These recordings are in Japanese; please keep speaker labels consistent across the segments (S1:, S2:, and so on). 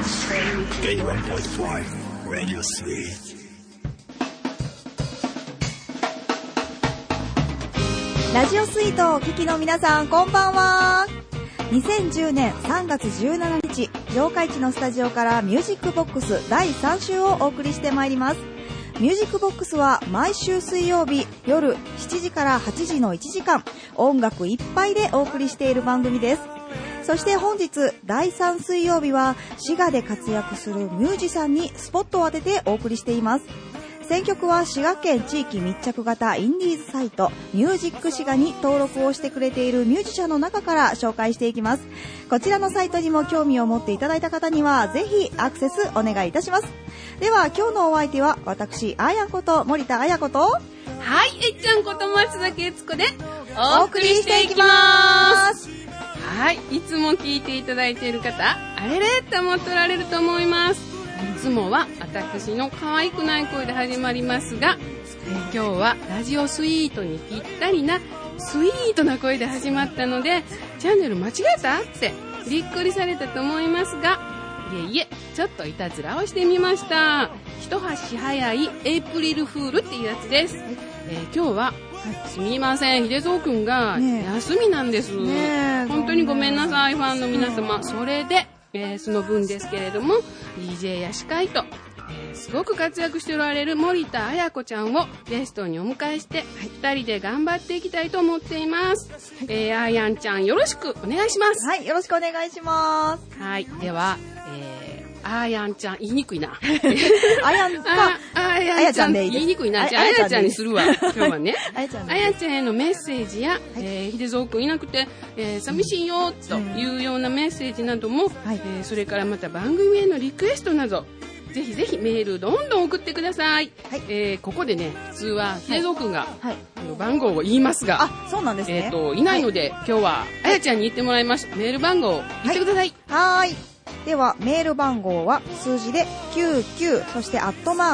S1: 81.5 Radio Sweet。
S2: ラジオスイートをお聞きの皆さん、こんばんは。2010年3月17日、八日市のスタジオからミュージックボックス第3週をお送りしてまいります。ミュージックボックスは毎週水曜日夜7時から8時の1時間、音楽いっぱいでお送りしている番組です。そして本日第3水曜日は滋賀で活躍するミュージシャンにスポットを当ててお送りしています。選曲は滋賀県地域密着型インディーズサイトミュージック滋賀に登録をしてくれているミュージシャンの中から紹介していきます。こちらのサイトにも興味を持っていただいた方にはぜひアクセスお願いいたします。では今日のお相手は私あやこと森田あやこと
S3: はい、えっちゃんこと松崎悦子でお送りしていきます。はい、いつも聞いていただいている方、あれれって思っておられると思います。いつもは私の可愛くない声で始まりますが、今日はラジオスイートにぴったりなスイートな声で始まったので、チャンネル間違えたってびっくりされたと思いますが、いえちょっといたずらをしてみました。一足早いエイプリルフールっていうやつです。今日はすみません、秀蔵くんが休みなんです、本当にごめんなさいファンの皆様。それでその分ですけれども DJ や司会と、すごく活躍しておられる森田彩子ちゃんをゲストにお迎えして、2人で頑張っていきたいと思っています。あやんちゃんよろしくお願いします。
S2: はい、よろしくお願いします。
S3: はい、では、あやんちゃん言いにくいな
S2: あやんか
S3: あやちゃんで言いにくいな。じゃああやちゃんにするわ今日はねあやちゃんへのメッセージや、秀蔵くんいなくて、寂しいよというようなメッセージなども、それからまた番組へのリクエストなどぜひぜひメールどんどん送ってください。ここでね、普通は秀蔵くんが、番号を言いますが、
S2: あ、そうなんですね。
S3: いないので、今日はあやちゃんに言ってもらいました。メール番号を言ってください。
S2: はい。ではメール番号は数字で99、そして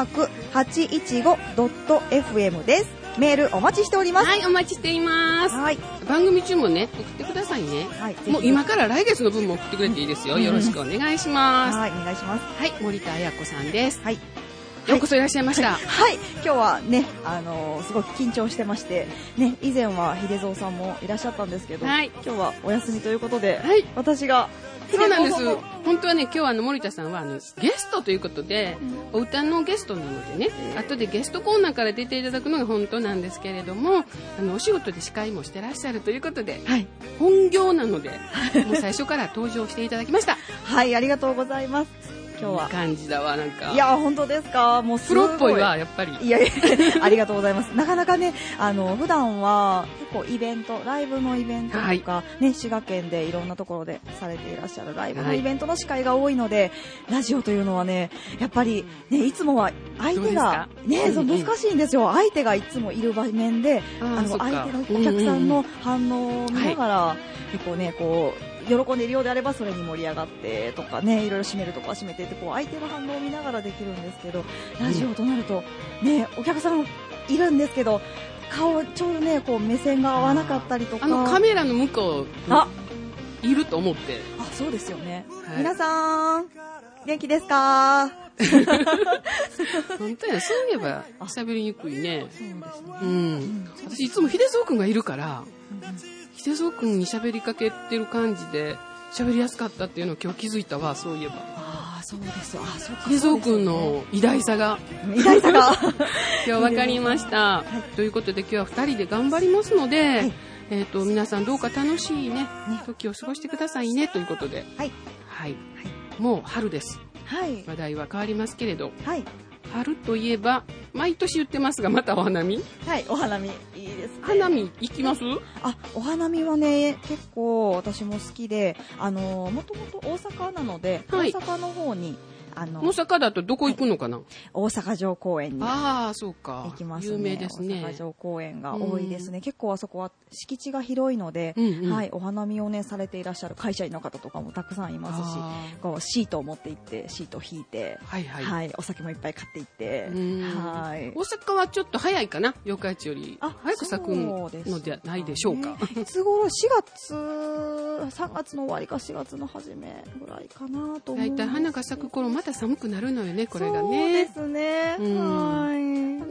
S2: @815.fm です。メールお待ちしております。
S3: はい、お待ちしています。はい、番組中もね送ってくださいね。はい、もう今から来月の分も送ってくれていいですよ。よろしくお願いします。
S2: はい、お願いします。
S3: はい、森田彩子さんです。
S2: はい、
S3: ようこそいらっしゃいました。
S2: はい、今日はね、すごく緊張してましてね、以前は秀蔵さんもいらっしゃったんですけど、今日はお休みということで、私が
S3: そうなんです。本当はね、今日は森田さんはゲストということで、お歌のゲストなのでね、後でゲストコーナーから出ていただくのが本当なんですけれども、お仕事で司会もしてらっしゃるということで、本業なのでもう最初から登場していただきました
S2: はい、ありがとうございます。今日は。
S3: いい感じだわ、なんか。
S2: いや、本当ですか。もうすごい。
S3: プロっぽいわ、やっぱり。
S2: いやいや、ありがとうございます。なかなかね、普段は結構イベント、ライブのイベントとか、ね、滋賀県でいろんなところでされていらっしゃるライブのイベントの司会が多いので、ラジオというのはね、やっぱりね、いつもは相手が、ね、そう難しいんですよ。相手がいつもいる場面で、相手のお客さんの反応を見ながら、結構ね、こう、喜んでいるようであればそれに盛り上がってとかね、いろいろ締めるとか締めてってこう相手の反応を見ながらできるんですけど、ラジオとなるとね、お客さんいるんですけど顔ちょうどねこう目線が合わなかったりとか、
S3: カメラの向こういると思って。
S2: あ、そうですよね、皆さん元気ですか
S3: 本当や、そういえば喋りにくいね。
S2: そうですね、
S3: 私いつも秀蔵くんがいるから、秀蔵くんに喋りかけてる感じで喋りやすかったっていうのを今日気づいたわ、そういえば。
S2: ああ、そうです。あ、そうか。
S3: 秀蔵くんの偉大さが今日分かりました、ということで今日は2人で頑張りますので、皆さんどうか楽しいね時を過ごしてくださいねということで、もう春です。話題は変わりますけれど、春といえば毎年言ってますが、またお花見。
S2: はい、お花見いいですね。
S3: 花見行きます？
S2: あ、お花見はね結構私も好きで、もともと大阪なので、大阪の方に
S3: 大阪だとどこ行くのかな？
S2: 大阪城公園に
S3: そうか、
S2: 行きますね。
S3: 有名ですね。
S2: 大阪城公園が多いですね。結構あそこは敷地が広いので、お花見をねされていらっしゃる会社員の方とかもたくさんいますし、こうシートを持って行ってシートを引いて、お酒もいっぱい買って行って、
S3: 大阪はちょっと早いかな、八日市より早く咲くのではないでしょうか。
S2: いつ頃4月 3月の終わりか4月の初めぐらいかなと思う。
S3: だいたい花が咲く頃また寒くなるのよね、これが
S2: そう
S3: ね。
S2: ですね。はい。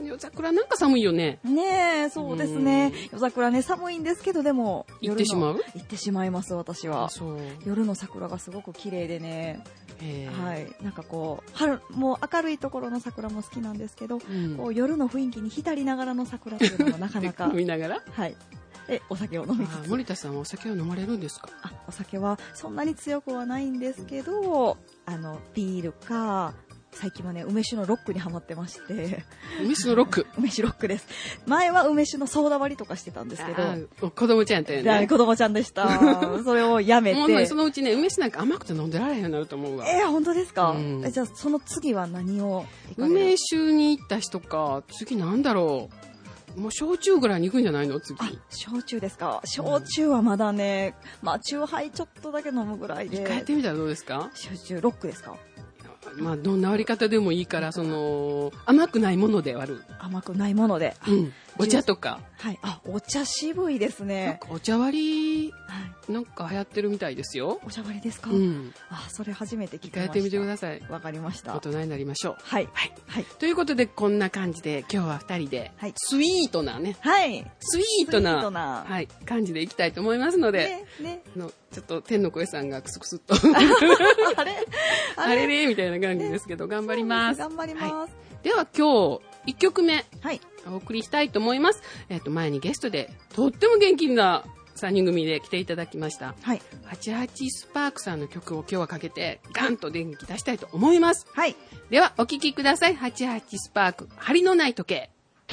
S3: 夜桜なんか寒いよね。
S2: ねえ、そうですね。夜桜ね、寒いんですけど、でも
S3: 行ってしまう？
S2: 行ってしまいます、私は。
S3: そう。
S2: 夜の桜がすごく綺麗でね。
S3: はい。
S2: なんかこう春もう明るいところの桜も好きなんですけど、こう夜の雰囲気に浸りながらの桜っていうのもなかなか
S3: 飲みながら。
S2: はい。お酒を飲みつつ。
S3: 森田さんはお酒を飲まれるんですか？
S2: お酒はそんなに強くはないんですけど、ビールか、最近はね、梅酒のロックにハマってまして。
S3: 梅酒のロック
S2: 梅酒ロックです。前は梅酒のソーダ割りとかしてたんですけど。
S3: 子供ちゃんやったよね。
S2: 子供ちゃんでした。それをやめて。
S3: もうそのうちね、梅酒なんか甘くて飲んでられへんようになると思うわ。
S2: 本当ですか？じゃあその次は何を？
S3: 梅酒に行った人か、次なんだろう。もう焼酎ぐらいに行くんじゃないの次。
S2: 焼酎ですか？焼酎はまだね、まあ酎ハイちょっとだけ飲むぐらいで。
S3: 一回やってみたらどうですか？
S2: 焼酎ロックですか？
S3: まあどんな割り方でもいいから、甘くないもので割る。
S2: 甘くないもので。
S3: お茶とか。
S2: はい。お茶渋いですね。
S3: なんかお茶割り、なんか流行ってるみたいですよ。
S2: お茶割りですか？それ初めて聞きました。
S3: やってみてください。
S2: わかりました。
S3: 大人になりましょう。
S2: はい。
S3: ということで、こんな感じで今日は2人で、スイートなね。
S2: はい。
S3: スイートな、感じでいきたいと思いますので、ちょっと天の声さんがクスクスっとあれれみたいな感じですけど、頑張ります。
S2: 頑張ります。
S3: では今日1曲目、お送りしたいと思います。前にゲストでとっても元気な3人組で来ていただきました。88スパークさんの曲を今日はかけてガンと電気出したいと思います。ではお聴きください。88スパーク、針のない時計。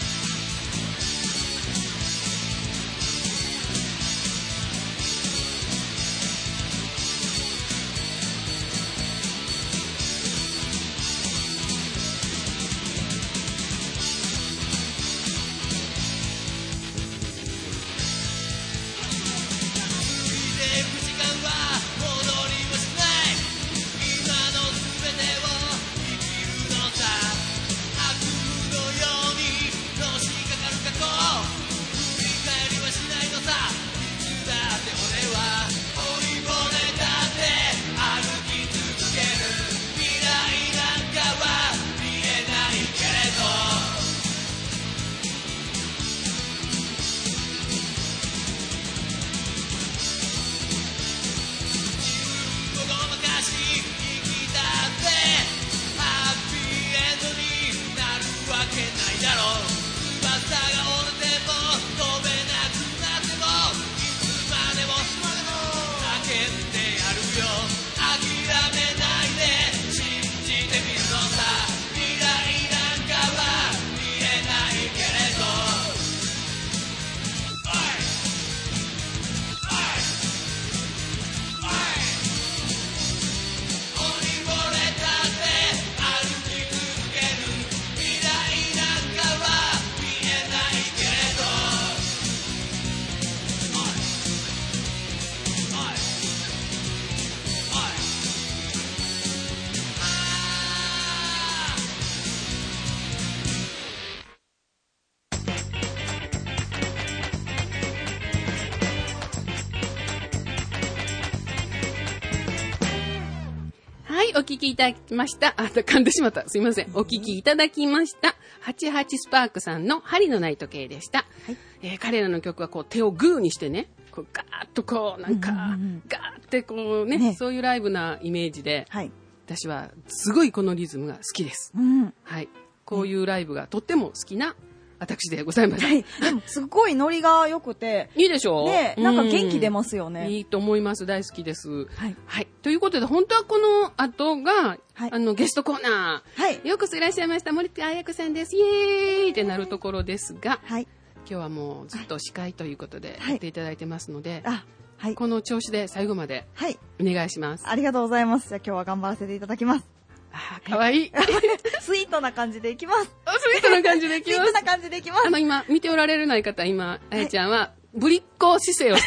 S3: お聞きいただきました。噛んでしまった。すいません。お聞きいただきました。88スパークさんの針のない時計でした。彼らの曲はこう手をグーにしてね、こうガーッとこうなんか、ガーってこうね、そういうライブなイメージで、私はすごいこのリズムが好きです。こういうライブがとっても好きな私でございます。
S2: でもすごいノリが良くて
S3: いいでしょ
S2: う？なんか元気出ますよね。
S3: いいと思います。大好きです。ということで本当はこの後が、ゲストコーナー、ようこそいらっしゃいました森田彩子さんです。イエーイってなるところですが、今日はもうずっと司会ということでやっていただいてますので、この調子で最後までお願いします。
S2: ありがとうございます。じゃあ今日は頑張らせていただきます。
S3: かわいい。
S2: スイートな感じでいきます。
S3: スイートな感じでいきます。
S2: スイートな感じでいきます。
S3: 今、見ておられない方、今、あやちゃんは、ぶりっ子姿勢をしています。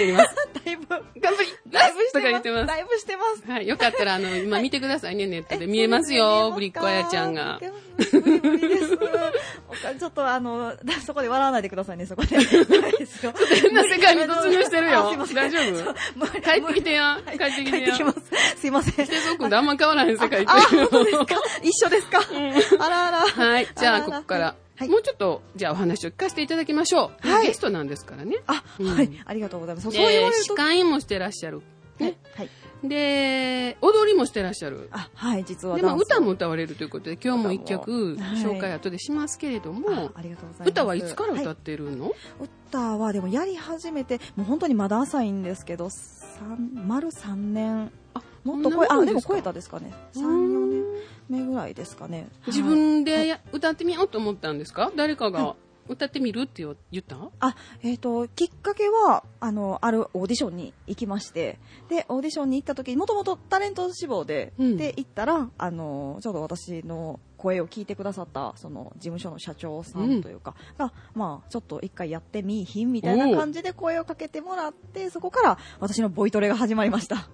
S2: だいぶ、
S3: 頑張りだいぶしてます。
S2: だいぶしてます。
S3: はい。よかったら、今見てくださいね、ネットで。見えますよ、ぶりっ子あやちゃんが。
S2: 無理です。ちょっとそこで笑わないでくださいね、そこで。
S3: 変な世界に突入してるよ。大丈夫？帰ってきてや。
S2: 帰ってきます。すいません。
S3: してそうくんとあんま変わらへん世界って。
S2: 本当ですか？一緒ですか？あらあら。
S3: はい。じゃあ、ここから。もうちょっと、じゃあお話を聞かせていただきましょう。はい。ゲストなんですからね。
S2: はい。ありがとうございます。そう言われると。
S3: 司会もしてらっしゃる。ね。
S2: はい。
S3: で、踊りもしてらっしゃる。
S2: はい、実は。
S3: でも歌も歌われるということで、今日も一曲紹介後でしますけれども、
S2: ありがとうございます。
S3: 歌はいつから歌ってるの？
S2: 歌はでもやり始めて、もう本当にまだ浅いんですけど、丸3年。もっとでも超えたですかね。3、4年目ぐらいですかね。
S3: 自分で歌ってみようと思ったんですか？誰かが歌ってみるって言った？
S2: きっかけは、あるオーディションに行きまして、で、オーディションに行った時に、もともとタレント志望で、で、行ったら、ちょうど私の声を聞いてくださった、その、事務所の社長さんというか、が、まあ、ちょっと一回やってみいひんみたいな感じで声をかけてもらって、そこから私のボイトレが始まりました。はい。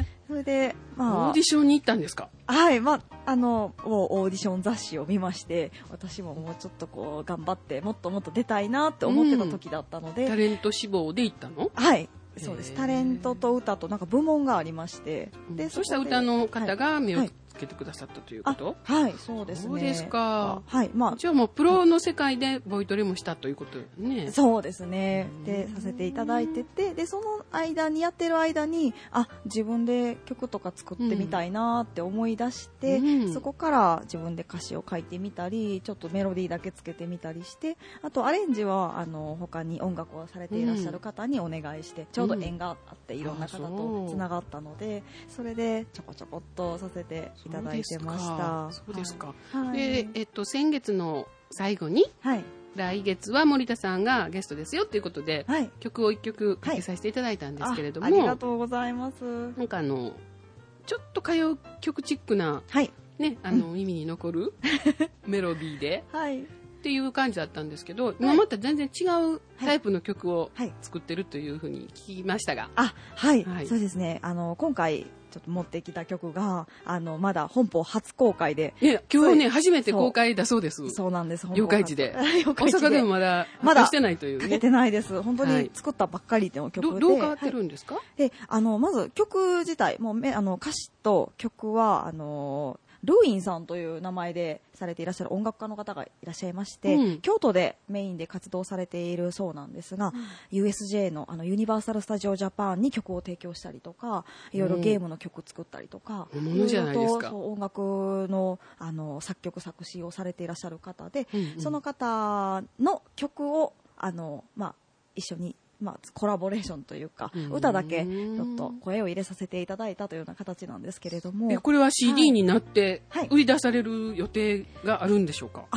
S2: それで、まあ。
S3: オーディションに行ったんですか？
S2: はい、まあ、もうオーディション雑誌を見まして、私ももうちょっとこう、頑張って、もっともっと出たいなって思ってた時だったので。
S3: タレント志望で行ったの？
S2: はい。そうです。タレントと歌となんか部門がありまして。
S3: で、そしたら歌の方が目をつけてくださったということ？
S2: はい、そうですね。
S3: そうですか。
S2: はい、まあ。
S3: じゃあもうプロの世界でボイトレもしたということね。
S2: そうですね。で、させていただいてて、で、そのやってる間に、自分で曲とか作ってみたいなって思い出して、そこから自分で歌詞を書いてみたり、ちょっとメロディーだけつけてみたりして、あとアレンジは、他に音楽をされていらっしゃる方にお願いして、ちょうど縁があっていろんな方とつながったので、それでちょこちょこっとさせていただいてました。
S3: そうですか。で、先月の最後に、来月は森田さんがゲストですよということで、曲を一曲かけさせていただいたんですけれども、
S2: ありがとうございます。
S3: なんかちょっと歌謡曲チックな、ね、耳に残るメロディーで、っていう感じだったんですけど、今また全然違うタイプの曲を作ってるというふうに聞きましたが。
S2: そうですね。今回ちょっと持ってきた曲が、まだ本邦初公開で。
S3: 今日ね、初めて公開だそうです。
S2: そうなんです。
S3: 妖怪地で。大阪でもまだしてないというね。
S2: かけてないです。本当に作ったばっかりの曲で。
S3: どう変わってるんですか？
S2: で、まず曲自体、もう歌詞と曲は、ルーインさんという名前でされていらっしゃる音楽家の方がいらっしゃいまして、京都でメインで活動されているそうなんですが、USJ のユニバーサル・スタジオ・ジャパンに曲を提供したりとか、いろいろゲームの曲作ったりとか、
S3: いろいろと
S2: 音楽の作曲作詞をされていらっしゃる方で、その方の曲を一緒にコラボレーションというか、歌だけちょっと声を入れさせていただいたというような形なんですけれども、
S3: これは CD になって売り出される予定があるんでしょうか？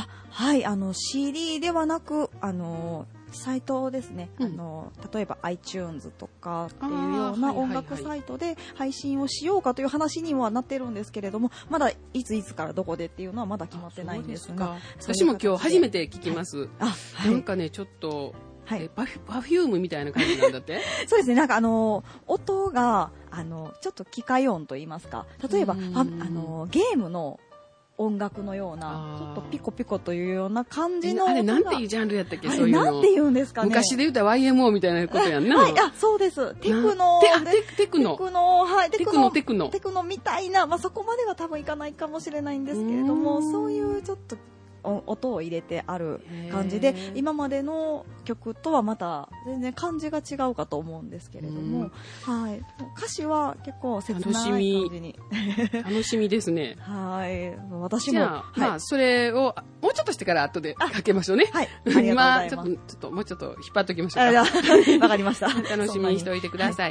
S2: CD ではなくサイトですね、例えば iTunes とかっていうような音楽サイトで配信をしようかという話にはなってるんですけれども、まだいつからどこでっていうのはまだ決まってないんですが、
S3: 私も今日初めて聞きます。なんかね、ちょっとパフュームみたいな感じなんだって？そうですね、なんか音がちょっと機械音と言いますか、例えばゲームの音楽のようなちょっとピコピコというような感じの音が、あれなんていうジャンルやったっけ？そういうのなんて言うんですかね。昔で言うたら YMO みたいなことやんな。そうです。テクノみたいな、そこまでは多分いかないかもしれないんですけれども、そういうちょっと音を入れてある感じで、今までの曲とはまた全然感じが違うかと思うんですけれども、歌詞は結構切ない感じに楽しみですね。
S2: 私も
S3: じゃあ、それをもうちょっとしてから後でかけましょうね。今ちょっともうちょっと引っ張っておきましょうか。
S2: わかりました。
S3: 楽しみにしておいてください。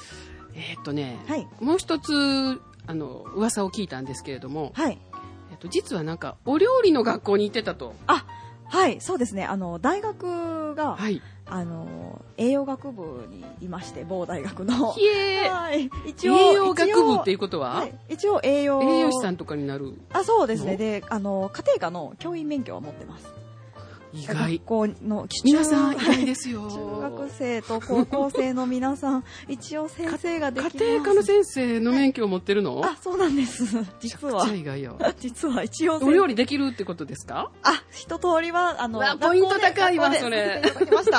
S3: もう一つ噂を聞いたんですけれども、実はなんかお料理の学校に行ってたと。
S2: そうですね。大学が、栄養学部にいまして、某大学の。
S3: 一応栄養学部っていうことは、
S2: 一応栄養
S3: 士さんとかになる。
S2: そうですね。で、家庭科の教員免許は持ってます。
S3: 意外。
S2: 学校の
S3: 皆さん意外ですよ。
S2: 中学生と高校生の皆さん、一応先生ができます。
S3: 家庭科の先生の免許を持ってるの？
S2: あ、そうなんです。実は。
S3: めちゃくちゃ意外よ。
S2: 実は一応。
S3: お料理できるってことですか？
S2: あ、一通りは、
S3: ポイント高いわ、それ。
S2: どうです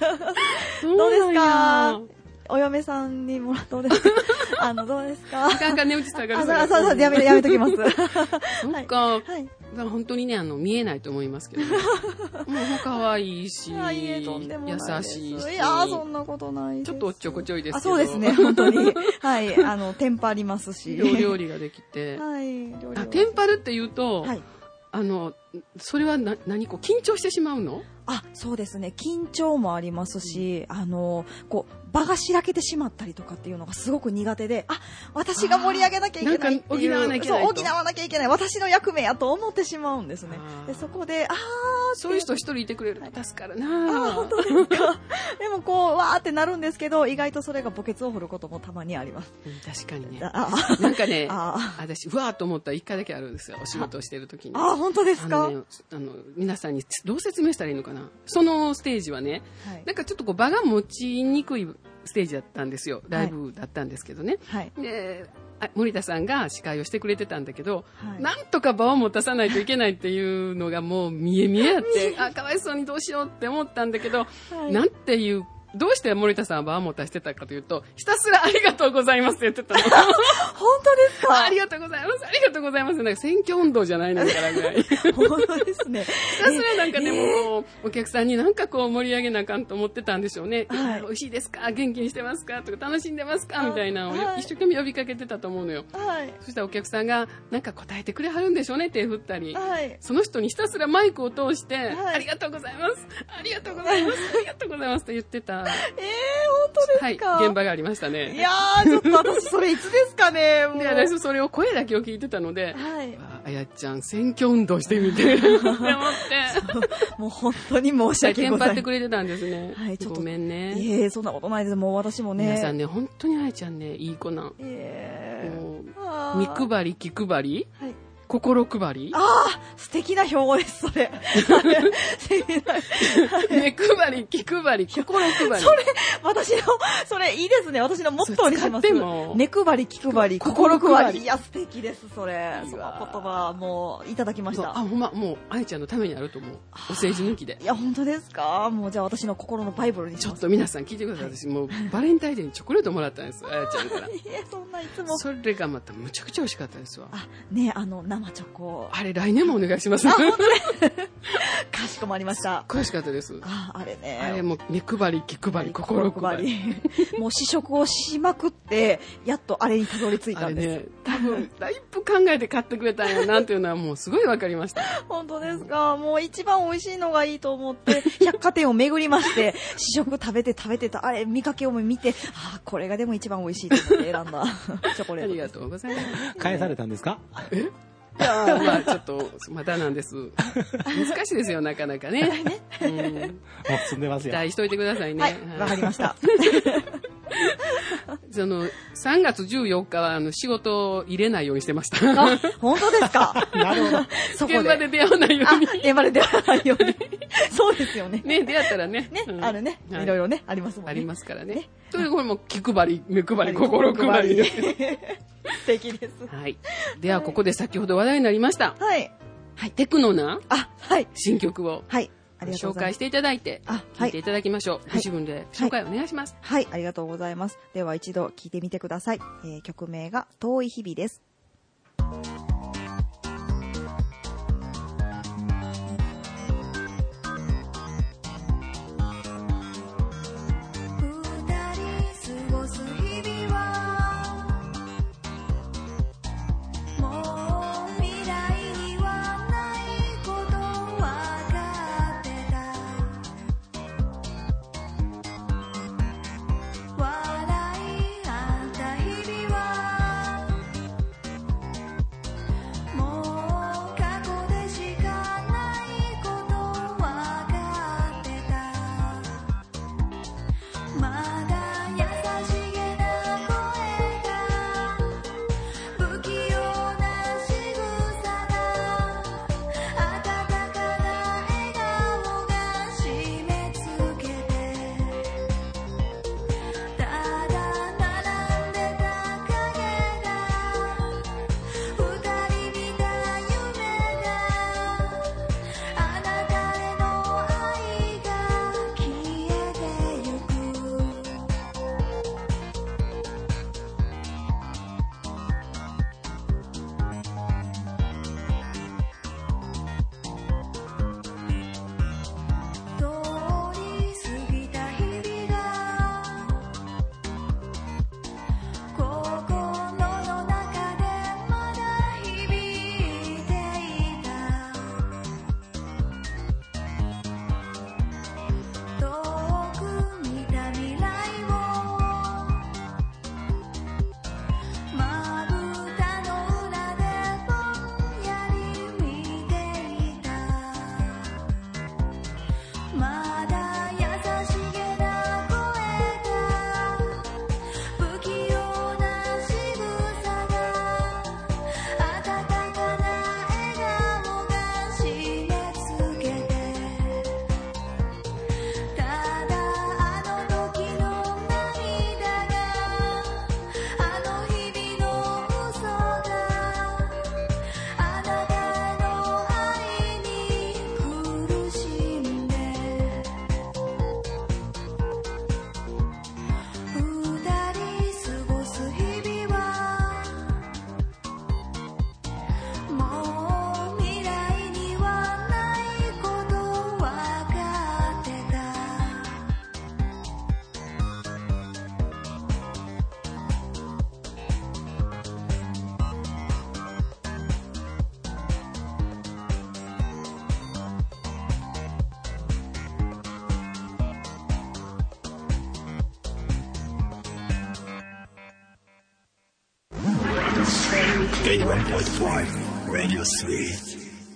S2: か？お嫁さんにもらどうですか？どうですか？
S3: あかんか値打ち下がる。
S2: そう、やめときます。
S3: なんか、本当にね、見えないと思いますけどね。もう可愛いし、優しいし。
S2: いや、そんなことないです。
S3: ちょっとおっちょこちょいですけど。
S2: そうですね、本当に。はい、テンパりますし。
S3: 料理ができて。
S2: はい、
S3: テンパるって言うと、それは何こう緊張してしまうの？
S2: あ、そうですね。緊張もありますし、場がしらけてしまったりとかっていうのがすごく苦手で、私が盛り上げなきゃいけないっていう、補わなきゃいけない、私の役目やと思ってしまうんですね。で、そこで、
S3: そういう人一人いてくれると助かるな。
S2: 本当ですか。でもわーってなるんですけど、意外とそれが墓穴を掘ることもたまにあります。
S3: 確かにね。なんかね、私、うわーと思ったら一回だけあるんですよ。お仕事をしてる時に。
S2: 本当ですか？
S3: 皆さんにどう説明したらいいのかな。そのステージはね、なんかちょっと場が持ちにくいステージだったんですよ。ライブだったんですけどね。で、森田さんが司会をしてくれてたんだけど、なんとか場を持たさないといけないっていうのがもう見え見えあって、かわいそうにどうしようって思ったんだけど、なんていうどうして森田さんは場を持たせてたかというと、ひたすらありがとうございますって言ってたの。
S2: 本当ですか？
S3: ありがとうございます、ありがとうございます。なんか選挙運動じゃないのからぐらい。
S2: 本当ですね。
S3: ひたすらなんかね、もうお客さんになんかこう盛り上げなあかんと思ってたんでしょうね。美味しいですか？元気にしてますか？とか楽しんでますか？みたいなのを一生懸命呼びかけてたと思うのよ。そしたらお客さんがなんか答えてくれはるんでしょうね、手振ったり。その人にひたすらマイクを通して、ありがとうございます、ありがとうございます、ありがとうございますって言ってた。
S2: 本当ですか？
S3: はい、現場がありましたね。
S2: いやー、ちょっと私それいつですかね。
S3: で、私それを声だけを聞いてたので、あやちゃん選挙運動してみてって思って。
S2: もう本当に申し訳ございません。
S3: テンパってくれてたんですね。ごめんね。
S2: そんなことないです。もう私もね。
S3: 皆さんね、本当にあやちゃんね、いい子なん。見配り、気配り、心配り。
S2: 素敵な標語です、それ。
S3: 目配り、気配り、心配り。
S2: それいいですね。私のモットーにします。目配り、気配り、心配り。いや、素敵です、それ。その言葉、もう、いただきました。
S3: ほんま、もう、あやちゃんのためにあると思う。お世辞抜きで。
S2: いや、本当ですか？もう、じゃあ私の心のバイブルにします。
S3: ちょっと皆さん聞いてください。私、もう、バレンタインデーにチョコレートもらったんです、あやちゃんから。
S2: そんないつも。
S3: それがまた、むちゃくちゃ美味しかったですわ。
S2: ね、生チョコ。
S3: あれ、来年もお願いします。
S2: 本当ね。かしこまりました。
S3: 悔しかったです。
S2: あれね。
S3: あれも目配り、気配り、心配り。
S2: もう試食をしまくって、やっとあれにたどり着いたんです。
S3: あれね、多分、だいぶ考えて買ってくれたんやなっていうのはもうすごいわかりました。
S2: 本当ですか？もう一番美味しいのがいいと思って、百貨店を巡りまして、試食食べてた、あれ、見かけを見て、これがでも一番美味しいと思って選んだチョコレート。
S3: ありがとうございます。
S4: 返されたんですか？
S3: いやまあちょっとまだなんです。難しいですよ、なかなかね。
S4: もう積んでますよ。
S3: 期待しといてくださいね。
S2: わかりました。
S3: 3月14日は仕事を入れないようにしてました。
S2: 本当ですか？なるほど。
S3: 現場で出会わないように。
S2: 現場で出会わないように。そうですよね。
S3: ね、出会ったらね。
S2: ね、あるね。いろいろね、ありますもんね。
S3: ありますからね。それこれも気配り、目配り、心配り。
S2: 素敵です。
S3: はい。ではここで先ほど話題になりました。
S2: はい。
S3: テクノな
S2: はい。
S3: 新曲を。
S2: はい。
S3: 紹介していただいて、聞いていただきましょう。ご自分で紹介お願いします。
S2: はい、ありがとうございます。では一度聞いてみてください。曲名が遠い日々です。
S1: 81.5 Radio Suite.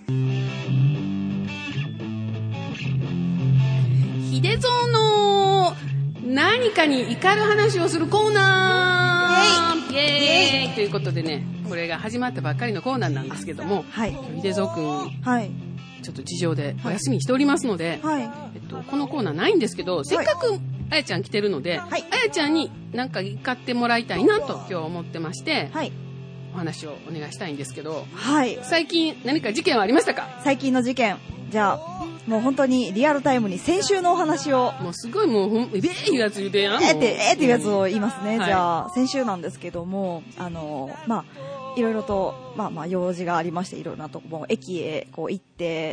S3: 秀蔵の何かに怒る話をするコーナーイエーイということでね、これが始まったばっかりのコーナーなんですけども、
S2: はい。
S3: 秀蔵くん、
S2: はい。
S3: ちょっと事情でお休みしておりますので、
S2: はい。
S3: このコーナーないんですけど、せっかくあやちゃん来てるので、
S2: はい、
S3: あやちゃんに何か怒ってもらいたいなと今日思ってまして、
S2: はい。
S3: お話をお願いしたいんですけど、
S2: はい。
S3: 最近何か事件はありましたか？
S2: 最近の事件。じゃあ、もう本当にリアルタイムに先週のお話を。
S3: もうすごいもういうやつ言うてやん。
S2: っていうやつを言いますね。
S3: はい、
S2: じゃあ、先週なんですけども、いろいろと、用事がありまして、いろいろなとこも駅へこう行って、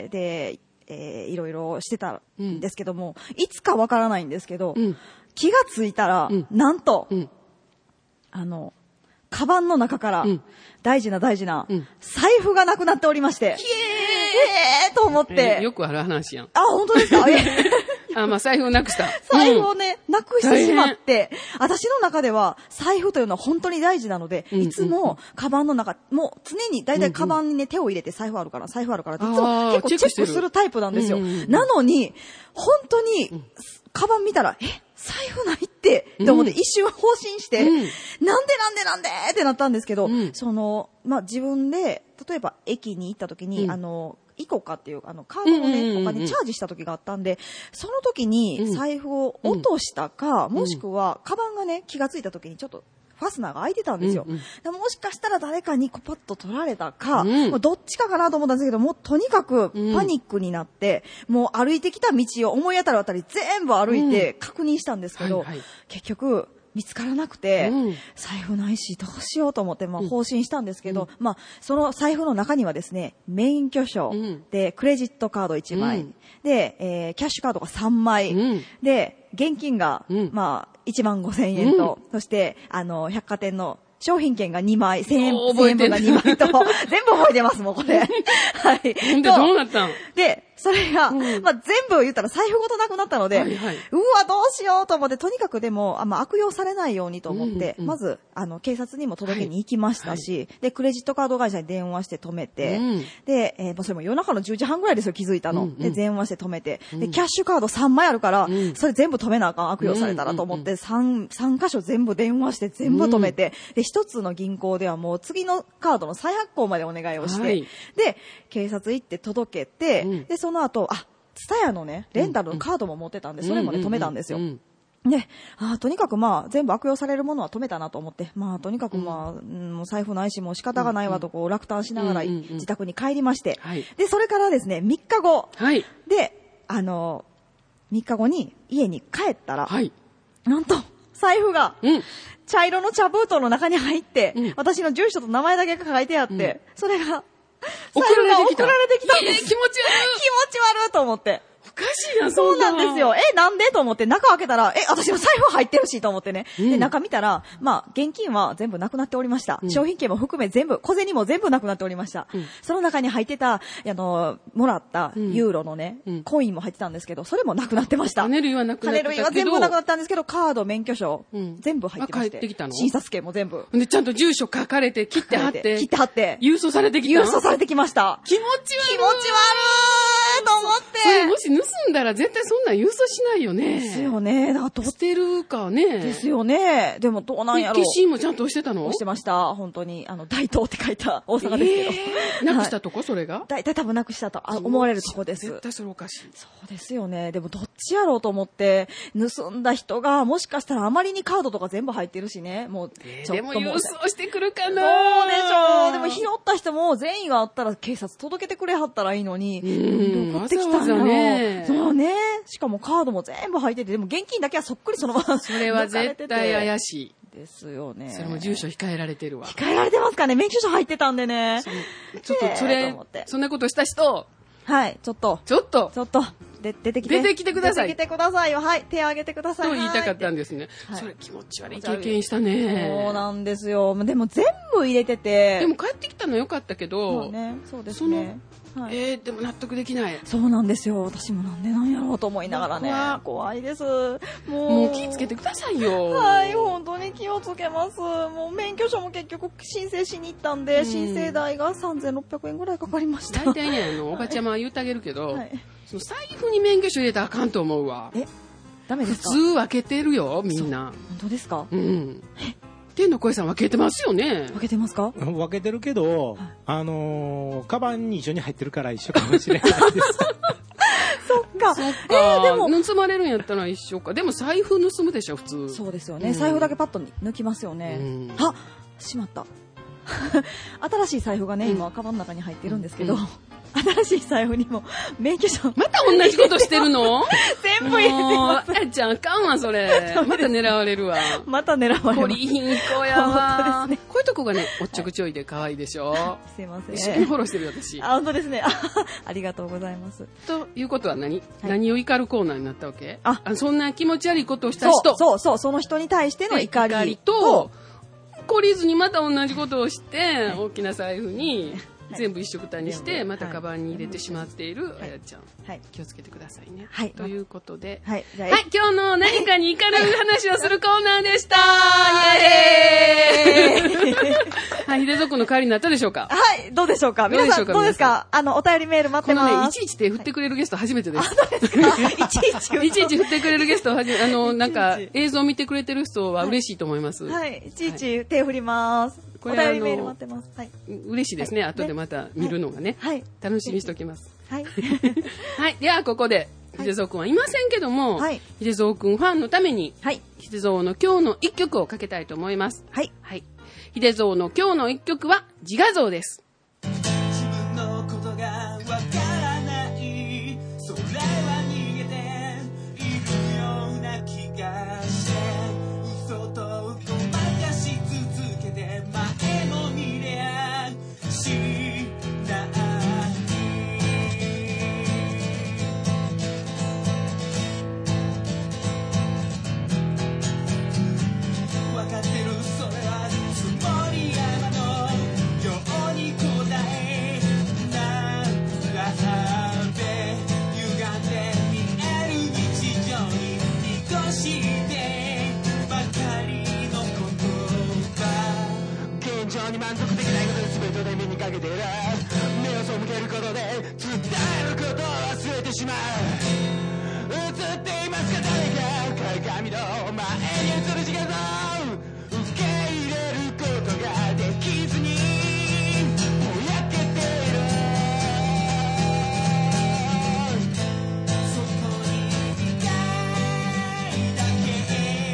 S2: で、いろいろしてたんですけども、いつかわからないんですけど、気がついたら、なんと、カバンの中から、大事な、財布がなくなっておりまして。と思って、
S3: よくある話やん。
S2: あ、本当ですか？
S3: 財布をなくした。
S2: 財布をね、なくしてしまって、私の中では財布というのは本当に大事なので、いつもカバンの中、もう常にだいたいカバンにね、手を入れて財布あるからっていつも結構チェックするタイプなんですよ。なのに、本当に、カバン見たら、財布ないって思って一瞬放心して、なんでってなったんですけど、自分で、例えば駅に行った時に、イコカっていう、カードをね、お金チャージした時があったんで、その時に財布を落としたか、もしくは、カバンがね、気がついた時にちょっと、ファスナーが開いてたんですよ。もしかしたら誰かにパッと取られたか、もうどっちかかなと思ったんですけど、もうとにかくパニックになって、もう歩いてきた道を思い当たるあたり全部歩いて確認したんですけど、結局、見つからなくて、財布ないしどうしようと思って、放心したんですけど、その財布の中にはですね、免許証、で、クレジットカード1枚、で、キャッシュカードが3枚、で、現金が、15,000円と、そして、百貨店の商品券が2枚、1000円分が2枚と、全部覚えてます、もうこれ。はい。
S3: で、どうなったん？
S2: で、それが、全部言ったら財布ごとなくなったので、うわ、どうしようと思って、とにかくでも、悪用されないようにと思って、まず、警察にも届けに行きましたし、で、クレジットカード会社に電話して止めて、で、それも夜中の10時半ぐらいですよ、気づいたの。で、電話して止めて、で、キャッシュカード3枚あるから、それ全部止めなあかん、悪用されたらと思って、3箇所全部電話して全部止めて、で、一つの銀行ではもう次のカードの再発行までお願いをして、で、警察行って届けて、で、その後、ツタヤのね、レンタルのカードも持ってたんで、それもね、止めたんですよ。で、とにかく全部悪用されるものは止めたなと思って、とにかくもう財布ないし、もう仕方がないわとこう落胆しながら自宅に帰りまして、で、それからですね、3日後、で、3日後に家に帰ったら、なんと、財布が、茶色の茶封筒の中に入って、私の住所と名前だけが書いてあって、それが、
S3: 送られてきた
S2: んです。気持ち悪いと思って。
S3: おかしいな、
S2: そうなんですよ。なんでと思って、中開けたら、私の財布入ってるしと思ってね。で、中見たら、現金は全部なくなっておりました。商品券も含め全部、小銭も全部なくなっておりました。その中に入ってた、もらったユーロのね、コインも入ってたんですけど、それもなくなってました。
S3: 金類はなくなってたけど。
S2: 金類は全部なくなったんですけど、カード、免許証、全部入ってまして。
S3: 帰ってきたの？
S2: 診察券も全部。
S3: で、ちゃんと住所書かれて、切って貼って。
S2: 郵送されてきました。
S3: 気持ち悪い
S2: と思って。
S3: それもし盗んだら絶対そんなん郵送しないよね。
S2: ですよね。
S3: 捨てるかね。
S2: ですよね。でもどうなんやろ。
S3: 消印もちゃんと押してたの？
S2: 押してました。本当に。大東って書いた大阪ですけど。
S3: なくしたとこそれが？
S2: 大体多分なくしたと思われるとこです。
S3: 絶対それおかしい。
S2: そうですよね。でもどっちやろうと思って、盗んだ人がもしかしたらあまりにカードとか全部入ってるしね。もう
S3: でも郵送してくるかな。
S2: そうでしょう。でも拾った人も善意があったら警察届けてくれはったらいいのに。送ってきたんだね。そうね。しかもカードも全部入ってて、でも現金だけはそっくりそのまま。
S3: それは絶対怪しい。
S2: ですよね。
S3: それも住所控えられてるわ。
S2: 控えられてますかね。免許証入ってたんでね。
S3: ちょっとそんなことした人。
S2: はい、ちょっと。 出てきて。
S3: 出てきてください。
S2: 出てきてくださいよ。はい。手を挙げてください。
S3: と言いたかったんですね。
S2: はい、
S3: それ気持ち悪い経験したね。
S2: そうなんですよ。でも全部入れてて。
S3: でも帰ってきたのよかったけど。
S2: そうね。そうですね。
S3: はい、でも納得できない。
S2: そうなんですよ。私もなんでなんやろうと思いながらね。怖いです。
S3: もう気をつけてくださいよ。
S2: はい、本当に気をつけます。もう免許証も結局申請しに行ったんで、申請代が3600円ぐらいかかりました。
S3: 大体ね、おばちゃまは言ってあげるけど、はい、その財布に免許証入れたらあかんと思うわ。
S2: ダメですか？
S3: 普通分けてるよ、みんな。
S2: 本当ですか？
S3: うん。天の声さん分けてますよね。
S2: 分けてますか？
S4: 分けてるけど、カバンに一緒に入ってるから一緒かもしれないです。
S2: そっか。
S3: でも盗まれるんやったら一緒か。でも財布盗むでしょ普通。
S2: そうですよね。財布だけパッと抜きますよね。あ、しまった。新しい財布がね、今カバンの中に入ってるんですけど。新しい財布にも免許証
S3: また同じことしてるの？
S2: 全部入れてます。
S3: あちゃんあかんわそれ。また狙われるわ。
S2: また狙われます。
S3: こりひん子やわ。こういうとこがねおっちょくちょいで可愛いでしょ。
S2: すいません。
S3: 一緒にフォローしてる私。
S2: 本当ですね。ありがとうございます。
S3: ということは何を怒るコーナーになったわけ？そんな気持ち悪いことをした人。
S2: そうその人に対しての怒り
S3: と懲りずにまた同じことをして大きな財布に。全部一緒くたにしてまたカバンに入れてしまっているあやちゃん、気をつけてくださいね。ということで、今日の何かに怒る話をするコーナーでした。イエーイ。秀蔵君の代わりになったでしょうか？
S2: はい、どうでしょうか？皆さんどうですか？お便りメール待ってます。
S3: このね、いちいち手振ってくれるゲスト初めてです。
S2: い
S3: ちいち振ってくれるゲストなんか映像見てくれてる人は嬉しいと思います。
S2: はい、いちいち手振ります。お便りメール待ってます。
S3: 嬉しいですね。後でまた見るのがね。楽しみにしておきます。はい。では、ここで、秀蔵くんはいませんけども、秀蔵くんファンのために、秀蔵の今日の一曲をかけたいと思います。秀蔵の今日の一曲は、自画像です。
S1: 自分のことがわからない。それは逃げているような気がして、嘘とごまかし続けて前も見れやしない。わかってるそれはつもり山のように答えなんらべ歪んで見える日常に愛してばかりのことが現状に満足できないことで全てで目にかけてる。目を背けることで伝えることを忘れてしまう。映っていますか誰か鏡の前に映る自画像受け入れることができずにぼやけている。そこにいたいだけ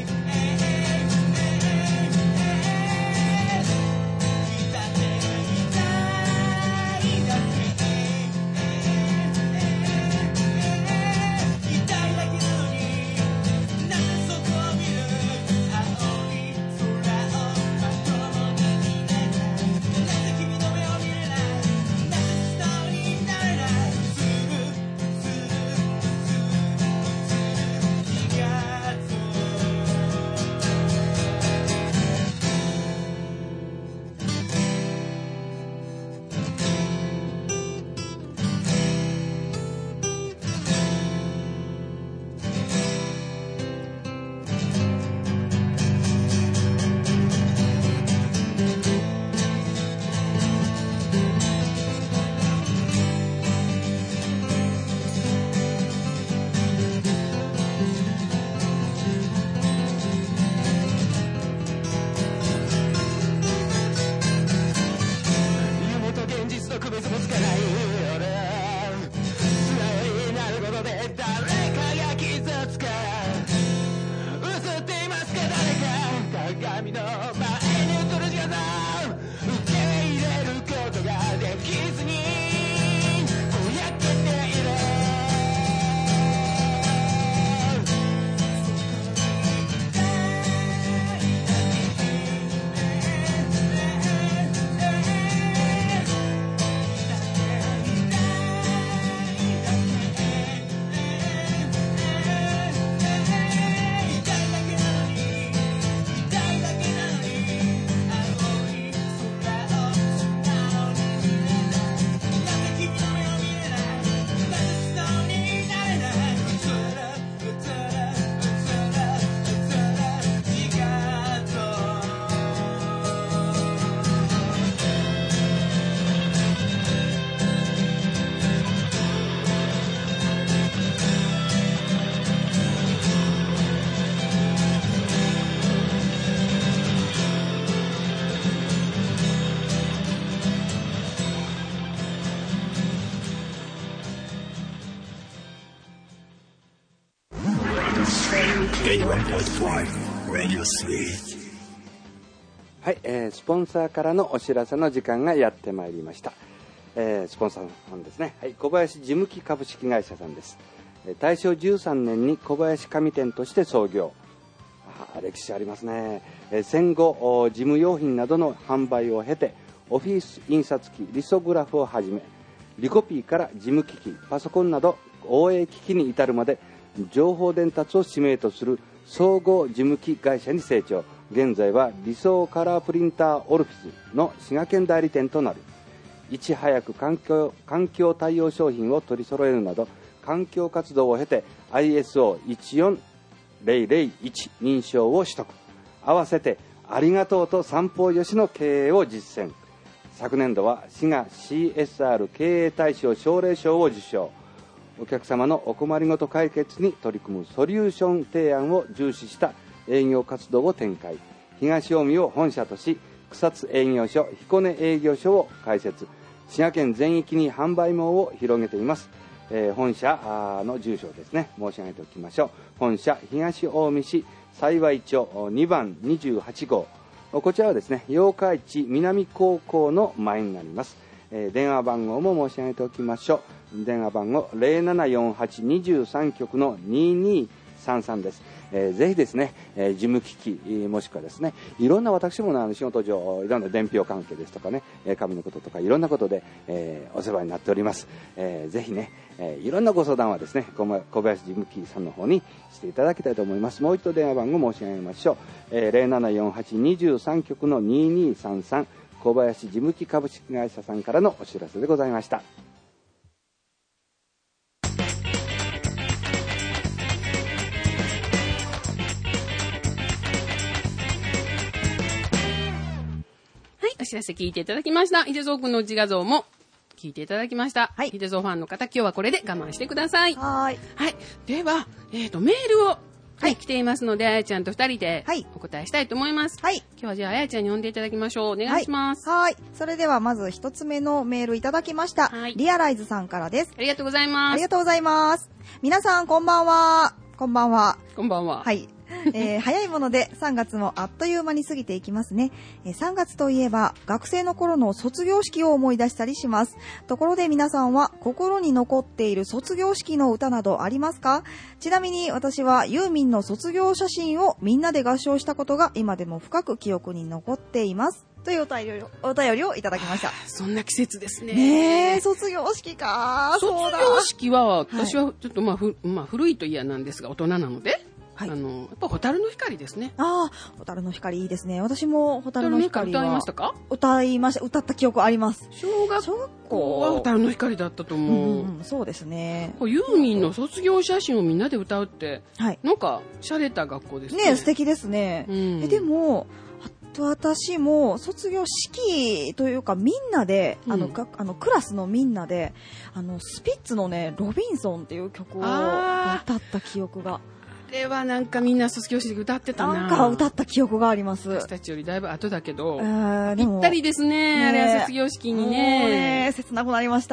S1: いたっていたいだけ痛いだけなのになんでそこを見る。青
S5: はい、スポンサーからのお知らせの時間がやってまいりました。スポンサーさんですね、はい、小林事務機株式会社さんです。大正13年に小林紙店として創業。歴史ありますね。戦後事務用品などの販売を経て、オフィス印刷機、リソグラフをはじめ、リコピーから事務機器、パソコンなど応援機器に至るまで情報伝達を使命とする総合事務機会社に成長。現在は理想カラープリンターオルフィスの滋賀県代理店となる。いち早く環境対応商品を取り揃えるなど環境活動を経て ISO14001 認証を取得。合わせてありがとうと三方よしの経営を実践。昨年度は滋賀 CSR 経営大賞奨励賞を受賞。お客様のお困りごと解決に取り組むソリューション提案を重視した営業活動を展開。東近江を本社とし、草津営業所、彦根営業所を開設。滋賀県全域に販売網を広げています。本社の住所をですね、申し上げておきましょう。本社東近江市幸町2番28号。こちらはですね、八日市南高校の前になります。電話番号も申し上げておきましょう。電話番号 0748-23 局の2233です。ぜひですね、事務機器もしくはですね、いろんな私も仕事上いろんな伝票関係ですとかね、紙のこととかいろんなことで、お世話になっております。ぜひね、いろんなご相談はですね、小林事務機さんの方にしていただきたいと思います。もう一度電話番号申し上げましょう。0748-23 局の2233小林事務機株式会社さんからのお知らせでございました。
S3: お知らせ聞いていただきました。ヒデゾー君の自画像も聞いていただきました。はい。ヒデゾーファンの方、今日はこれで我慢してください。
S2: はい。
S3: はい。では、メールを、はい、来ていますので、あやちゃんと2人でお答えしたいと思います。はい。今日はじゃあ、あやちゃんに呼んでいただきましょう。お願いします。
S2: はい。それでは、まず一つ目のメールいただきました。はい。リアライズさんからです。
S3: ありがとうございます。
S2: ありがとうございます。皆さん、こんばんは。こんばんは。
S3: こんばんは。
S2: はい。早いもので3月もあっという間に過ぎていきますね。3月といえば学生の頃の卒業式を思い出したりします。ところで皆さんは心に残っている卒業式の歌などありますか？ちなみに私はユーミンの卒業写真をみんなで合唱したことが今でも深く記憶に残っています。というお便りをいただきました。
S3: そんな季節ですね。
S2: ねえ、卒業式か。
S3: 卒業式は私はちょっと古いと嫌なんですが大人なので。はい、やっぱ蛍の光ですね。
S2: ああ、蛍の光いいですね。私も蛍の光は
S3: 歌いましたか？
S2: 歌いました。歌った記憶あります。
S3: 小学校は蛍の光だったと思う。
S2: そうですね。
S3: ユーミンの卒業写真をみんなで歌うって、はい、なんか洒落た学校ですね。
S2: ね、素敵ですね。でも私も卒業式というかみんなで、クラスのみんなでスピッツのねロビンソンっていう曲を歌った記憶が。
S3: あれはなんかみんな卒業式で歌ってたな。
S2: なんか歌った記憶があります。
S3: 私たちよりだいぶ後だけど、ぴったりですね。あれは卒業式にね。
S2: 切なくなりました。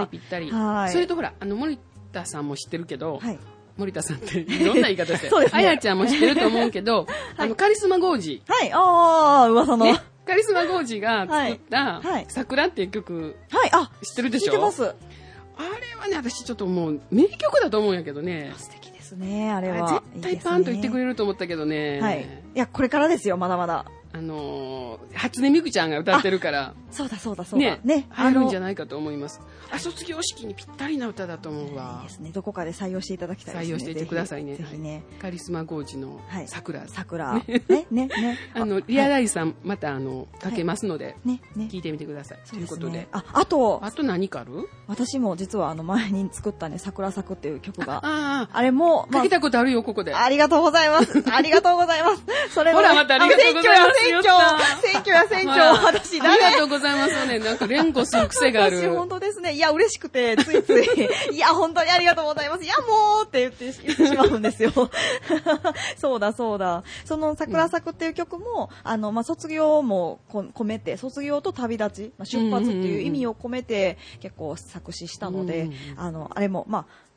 S3: ぴったり。それとほら森田さんも知ってるけど。はい、森田さんっていろんな言い方して、あやちゃんも知ってると思うけど、カリスマゴージ。はい、
S2: 噂の。ね、
S3: カリスマゴージが作った桜っていう曲、知ってるでしょ？知ってます。あれはね、私ちょっともう名曲だと思うんやけどね。
S2: 素敵ですね、あれは。
S3: 絶対パンと言ってくれると思ったけどね。
S2: はい。いや、これからですよ、まだまだ。
S3: 初音ミクちゃんが歌ってるから。
S2: そうだ。
S3: ね。入るんじゃないかと思います。卒業式にぴったりな歌だと思うわ。
S2: いいですね。どこかで採用していただきたいですね。
S3: 採用していってくださいね。
S2: ぜひね。
S3: カリスマゴージの桜。
S2: 桜。ね。
S3: リアライズさん、またかけますので、聞いてみてください。ということで。
S2: あと
S3: 何かある？
S2: 私も実は前に作ったね、桜咲くっていう曲が。あれも。
S3: かけたことあるよ、ここで。
S2: ありがとうございます。ありがとうございます。それ
S3: ほら、またありがとうございます。
S2: 選挙、私
S3: ありがとうございますね。なんか連呼する癖がある。
S2: 私本当ですね。いや、嬉しくて、ついつい、いや、本当にありがとうございます。いや、もうって言ってしまうんですよ。そうだ。その桜咲くっていう曲も、卒業も込めて、卒業と旅立ち、出発っていう意味を込めて、結構作詞したので、あれも、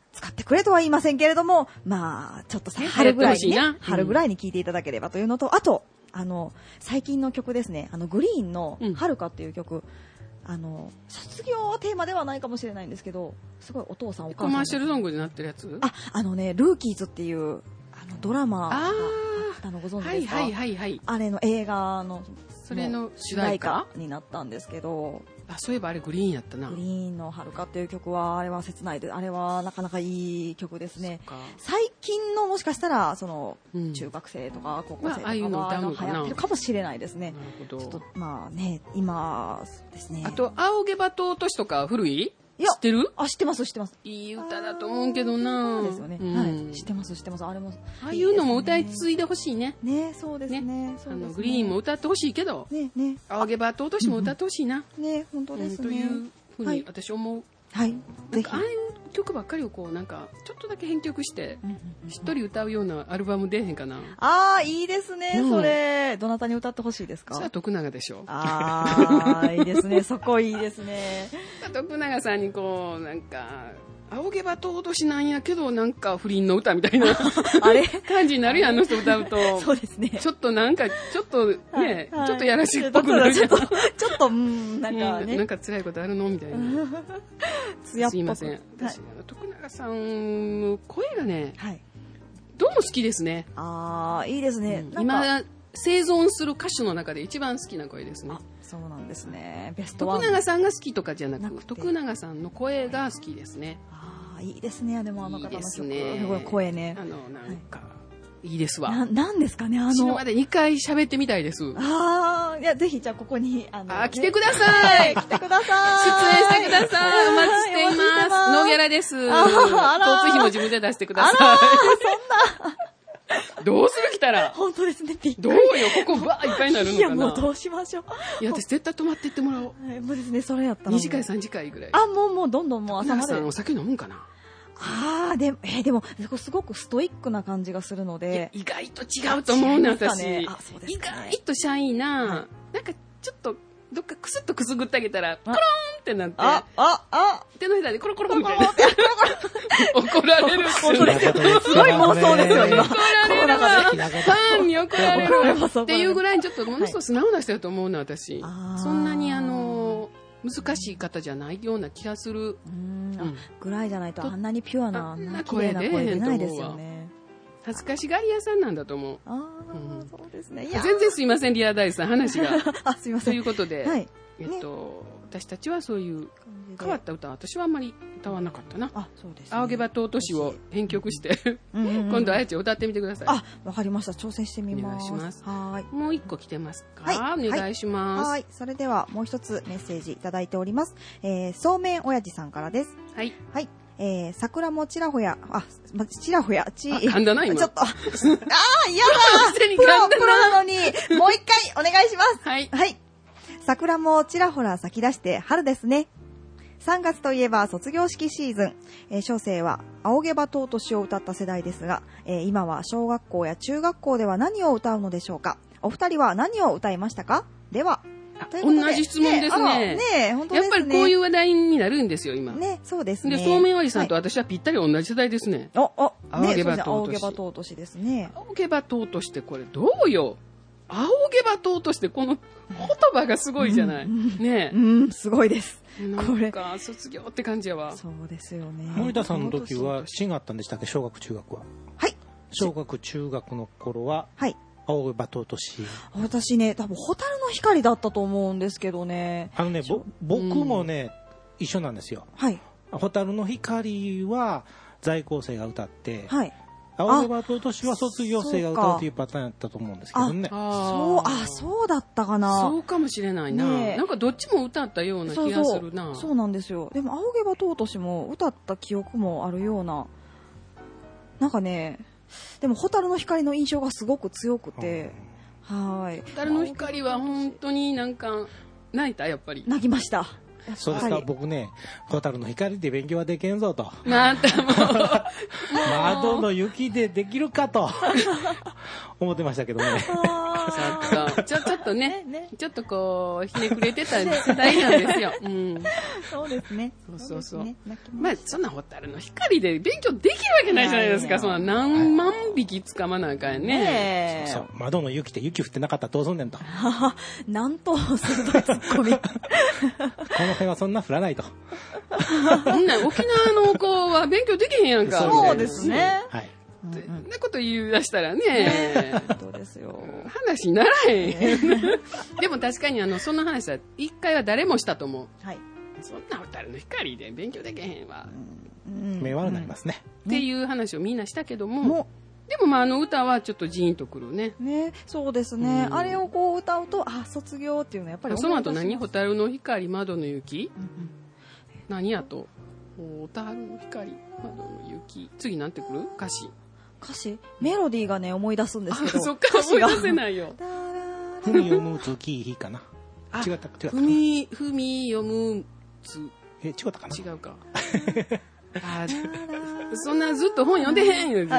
S2: 使ってくれとは言いませんけれども、まあ、ちょっとさ、春ぐらいにね、春ぐらいに聴いていただければというのと、あと、最近の曲ですね、グリーンの遥かっていう曲、卒業はテーマではないかもしれないんですけど、すごいお父さんお母さん。
S3: コマーシャルソングになってるやつ？
S2: ルーキーズっていう、ドラマがあったのご存知ですか？
S3: はいはいはいはい。
S2: あれの映画の、
S3: それの主題歌
S2: になったんですけど、
S3: そういえばあれグリーンやったな。
S2: グリーンの遥かっていう曲は、あれは切ないで、あれはなかなかいい曲ですね。最近のもしかしたら、中学生とか高校生とかは流行ってるかもしれないですね。ちょっと、まあね、今ですね。
S3: あと、仰げば尊しとか古い？知ってる？
S2: 知ってます、知ってます。
S3: いい歌だと思うけどな。
S2: そうですよね。はい。知ってます、知ってます。あれも。
S3: ああいうのも歌い継いでほしいね。
S2: ね、そうですね。
S3: グリーンも歌ってほしいけど、仰げば尊しも歌ってほしいな。
S2: ね、本当ですね。
S3: というふうに私思う。
S2: はい。
S3: なんかああいう曲ばっかりをこうなんかちょっとだけ編曲して一人歌うようなアルバム出へんかな。
S2: ああ、いいですね。それどなたに歌ってほしいですか？
S3: それは徳永でしょ。
S2: ああ、いいですね。そこいいですね。
S3: 徳永さんにこうなんか仰げば尊しなんやけどなんか不倫の歌みたいな
S2: あれ
S3: 感じになるやん、あの人歌うと。
S2: そうですね。
S3: ちょっとなんかちょっとね、ちょっとやらしいっぽくなるじゃん。
S2: ちょっとなんかね、
S3: なんか辛いことあるのみたいな。すいません。私徳永さんの声がね、どうも好きですね。
S2: ああ、いいですね。
S3: 今生存する歌手の中で一番好きな声ですね。
S2: そうなんですね。ベストワン。
S3: 徳永さんが好きとかじゃなく、徳永さんの声が好きですね。
S2: ああ、いいですね。でもあの方の曲、
S3: 声
S2: ね。
S3: なんかいいですわ。
S2: なんですかね、
S3: 死ぬまで2回喋ってみたいです。
S2: ああ、いや、ぜひじゃあここに
S3: 来てください。
S2: 来てくださ
S3: い。出演してください。お待ちしています。ノーギャラです。交通費も自分で出してください。そんな。どうする来たら。
S2: 本当ですね。
S3: どうよ、ここバーいっぱいになるのかな。い
S2: や、もうどうしましょう。
S3: いや、私絶対泊まっていってもらおう。
S2: もうですね、それやったら。
S3: 2次会3次会ぐらい。
S2: もうどんどんもう朝まで。
S3: お酒飲むんかな。
S2: でもすごくストイックな感じがするので。
S3: 意外と違うと思うね、私。意外とシャイな、なんかちょっと、どっかクスッとくすぐってあげたら、コローンってなって、手のひらでコロコロみたいな。怒られる。
S2: 本当ですよ。すごい妄想ですよ、今。
S3: 怒られるわ。ファンに怒られるわ。っていうぐらいちょっとものすごく素直な人だと思うな、私。そんなに難しい方じゃないような気がする。
S2: ぐらいじゃないとあんなにピュアな、綺麗な声出ないですよね。
S3: 恥ずかしがり屋さんなんだと思う。
S2: そうですね。
S3: 全然すいません、リア大さん、話が。
S2: すいません。
S3: ということで、私たちはそういう変わった歌は私はあんまり歌わなかったな。
S2: そうです。
S3: 仰げば尊しを編曲して今度あやちゃん歌ってみてください。
S2: わかりました。挑戦してみます。
S3: お願いします。
S2: はい。
S3: もう一個来てますか？お願いします。
S2: はい。それではもう一つメッセージいただいております。そうめんおやじさんからです。
S3: はい。
S2: はい。桜もちらほや、
S3: 噛んだな、今。
S2: ちょっと、嫌だプロなのに、もう一回お願いします。
S3: はい。
S2: はい。桜もちらほら咲き出して春ですね。3月といえば卒業式シーズン。小生は仰げば尊しを歌った世代ですが、今は小学校や中学校では何を歌うのでしょうか。お二人は何を歌いましたか？では。
S3: 同じ質問ですね。
S2: 本当ですね。
S3: やっぱりこういう話題になるんですよ、今。
S2: ね、そうですね。
S3: で、そうめんおじさんと私はぴったり同じ世代ですね。仰げば
S2: 尊しですね。
S3: 仰げば尊しってこれどうよ。仰げば尊しってこの言葉がすごいじゃない。ね
S2: え。すごいです。
S3: これか、卒業って感じやわ。
S2: そうですよね。
S4: 森田さんの時はシがあったんでしたっけ、小学中学は。
S2: はい。
S4: 小学中学の頃は。
S2: はい。
S4: 仰げば尊し。
S2: 私ね、多分蛍の光だったと思うんですけどね。
S4: 僕もね、一緒なんですよ。
S2: はい。
S4: 蛍の光は在校生が歌って、
S2: はい。
S4: 仰げば尊しは卒業生が歌うというパターンだったと思うんですけどね。
S2: そうだったかな。
S3: そうかもしれないな。なんかどっちも歌ったような気がするな。
S2: そうなんですよ。でも仰げば尊しも歌った記憶もあるような。なんかね、でも蛍の光の印象がすごく強くて、はい。
S3: 蛍の光は本当になんか泣いた、やっぱり。
S2: 泣きました。
S4: そうですか、僕ね、蛍の光で勉強はできんぞと。
S3: またもう。
S4: 窓の雪でできるかと思ってましたけどね。
S3: ちょっとね、ちょっとこう、ひねくれてた世代なんですよ。うん。
S2: そうですね。
S3: そう。まあ、そんな蛍の光で勉強できるわけないじゃないですか。そんな何万匹捕まなあかんね。
S4: そう、窓の雪で雪降ってなかったらどうすんねんと。
S2: なんと鋭いツッコミ。
S4: この辺はそんな降らないと。
S3: 沖縄の子は勉強できへんやんか。
S2: そうですね。
S4: はい。
S3: そんなこと言い出したらね、
S2: そうですよ。
S3: 話にならへん。でも確かにそんな話は一回は誰もしたと思う。
S2: はい。
S3: そんな蛍の光で勉強できへんわ。
S4: 目悪くなりますね。
S3: っていう話をみんなしたけども、でもまあ歌はちょっとジーンとくるね。
S2: ね、そうですね。あれをこう歌うと、あ、卒業っていうのはやっぱり。
S3: その後何？蛍の光、窓の雪？何やと？蛍の光、窓の雪。次なんてくる？歌詞
S2: メロディーがね、思い出すんですけど。
S3: そっから思い出せないよ。
S4: 踏み読む月日かな。違った。
S3: 踏み読むつ。
S4: 違ったかな。
S3: 違うか。そんなずっと本読んでへんよ。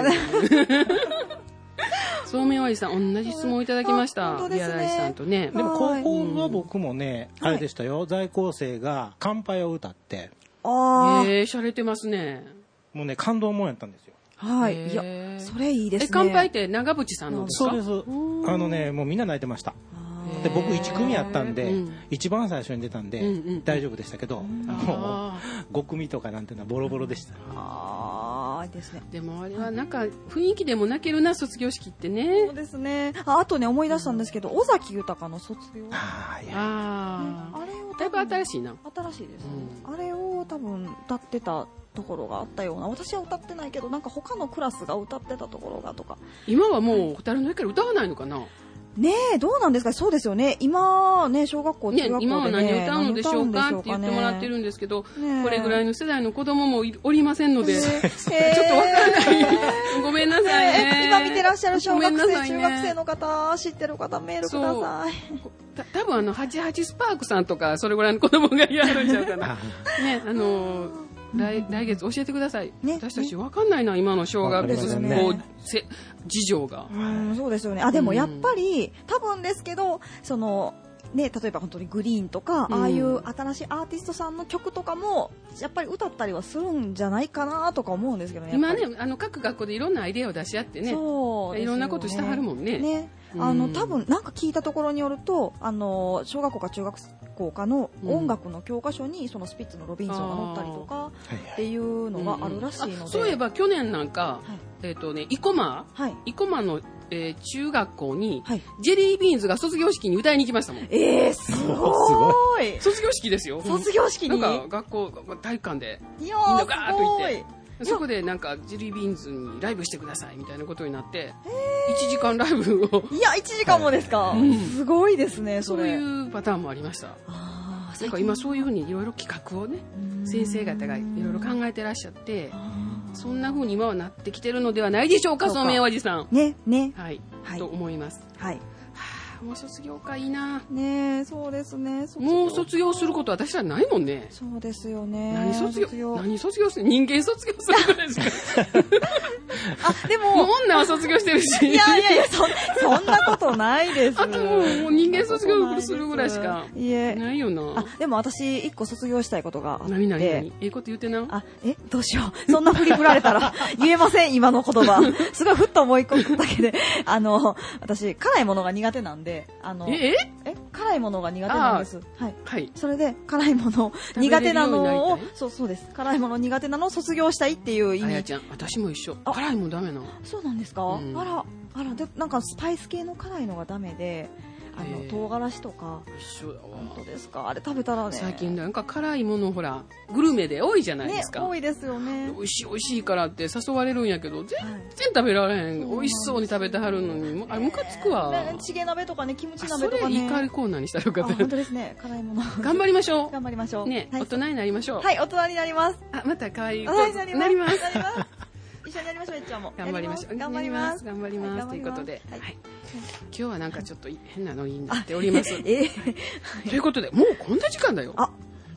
S3: そうめんおじさん、同じ質問いただきました。宮台さんとね。
S4: でも高校は僕もね、あれでしたよ。在校生が乾杯を歌って。
S3: しゃれてますね。
S4: もうね、感動もんやったんですよ。
S2: はい。いや、それいいですね。
S3: 乾杯って長渕さんのですか？
S4: そうです。もうみんな泣いてました。で僕1組やったんで、一番最初に出たんで大丈夫でしたけど、もう5組とかなんてのはボロボロでした。
S2: ですね。
S3: でもあれはなんか雰囲気でも泣けるな、卒業式ってね。
S2: そうですね。あとね、思い出したんですけど、尾崎豊の卒業。
S3: あれをだいぶ新しいな。
S2: 新しいです。あれを多分歌ってたところがあったような。私は歌ってないけど、なんか他のクラスが歌ってたところがとか。
S3: 今はもう蛍の光歌わないのかな。
S2: ねえ、どうなんですか。そうですよね。今ね、小学校、中学校でね、
S3: 今は何歌うのでしょうかって言ってもらってるんですけど、これぐらいの世代の子供もおりませんので、ちょっとわからない。ごめんなさいね。
S2: 今見てらっしゃる小学生、中学生の方、知ってる方、メールください。
S3: 多分88スパークさんとか、それぐらいの子供がやるんちゃうかな。ね、来月教えてください。私たちわかんないな、今の小学校事情が。
S2: そうですよね。でもやっぱり、多分ですけど、ね、例えば本当にグリーンとか、ああいう新しいアーティストさんの曲とかもやっぱり歌ったりはするんじゃないかなとか思うんですけどね。
S3: 今ね、各学校でいろんなアイデアを出し合ってね、いろんなことしてはるもんね。多分なんか聞いたところによると、小学校か中学校かの音楽の教科書にそのスピッツのロビンソンが載ったりとかっていうのがあるらしいので。 そういえば去年なんか、生駒の中学校に、ジェリービーンズが卒業式に歌いに行きましたもん。
S2: すごい。
S3: 卒業式ですよ。
S2: 卒業式に
S3: なんか学校、体育館で、みんなガーッと行って、そこでなんかジェリービーンズにライブしてくださいみたいなことになって、1時間ライブを。
S2: いや、1時間もですか。すごいですね、それ。
S3: そういうパターンもありました。なんか今そういうふうにいろいろ企画をね、先生方がいろいろ考えてらっしゃって、そんな風に今はなってきてるのではないでしょうか、そうめんおじさん。
S2: ね。
S3: はい。と思います。
S2: はい。
S3: もう卒業かいいな。
S2: ねえ、そうですね。
S3: もう卒業することは私らないもんね。
S2: そうですよね。
S3: 何卒業する？人間卒業するぐらいしか。
S2: でも。
S3: もう女は卒業してるし。
S2: いや、そんなことないです。
S3: あともう人間卒業するぐらいしか。ないよな。
S2: でも私、一個卒業したいことがあって。
S3: 何ええこと言ってな。
S2: どうしよう。そんな振り振られたら言えません、今の言葉。すごいふっと思い込むだけで。私、辛いものが苦手なんで、辛いものが苦手なんです。はい。それで、辛いもの苦手なのを、そうです。辛いもの苦手なのを卒業したいっていう意味。
S3: あやちゃん、私も一緒。辛いもダメなの。
S2: そうなんですか？あら、で、なんかスパイス系の辛いのがダメで、唐辛子とか。
S3: 一緒だわ。
S2: 本当ですか？あれ食べたらね。
S3: 最近なんか辛いものほら、グルメで多いじゃないですか。
S2: 多いですよね。
S3: 美味しいからって誘われるんやけど、全然食べられへん。美味しそうに食べてはるのに、ムカつくわ。
S2: チゲ鍋とかね、キムチ鍋とかね。
S3: それ怒りコーナーにしたらよかった。
S2: 本当ですね。辛いもの。
S3: 頑張りましょう。
S2: 頑張りましょう。
S3: ね、大人になりましょう。
S2: はい、大人になります。
S3: また可愛い。
S2: なります。一緒にやりましょう、えっちゃんも。
S3: 頑張りましょう。
S2: 頑張ります。
S3: 頑張ります。ということで、今日はなんかちょっと変なノリになっております。ということで、もうこんな時間だよ。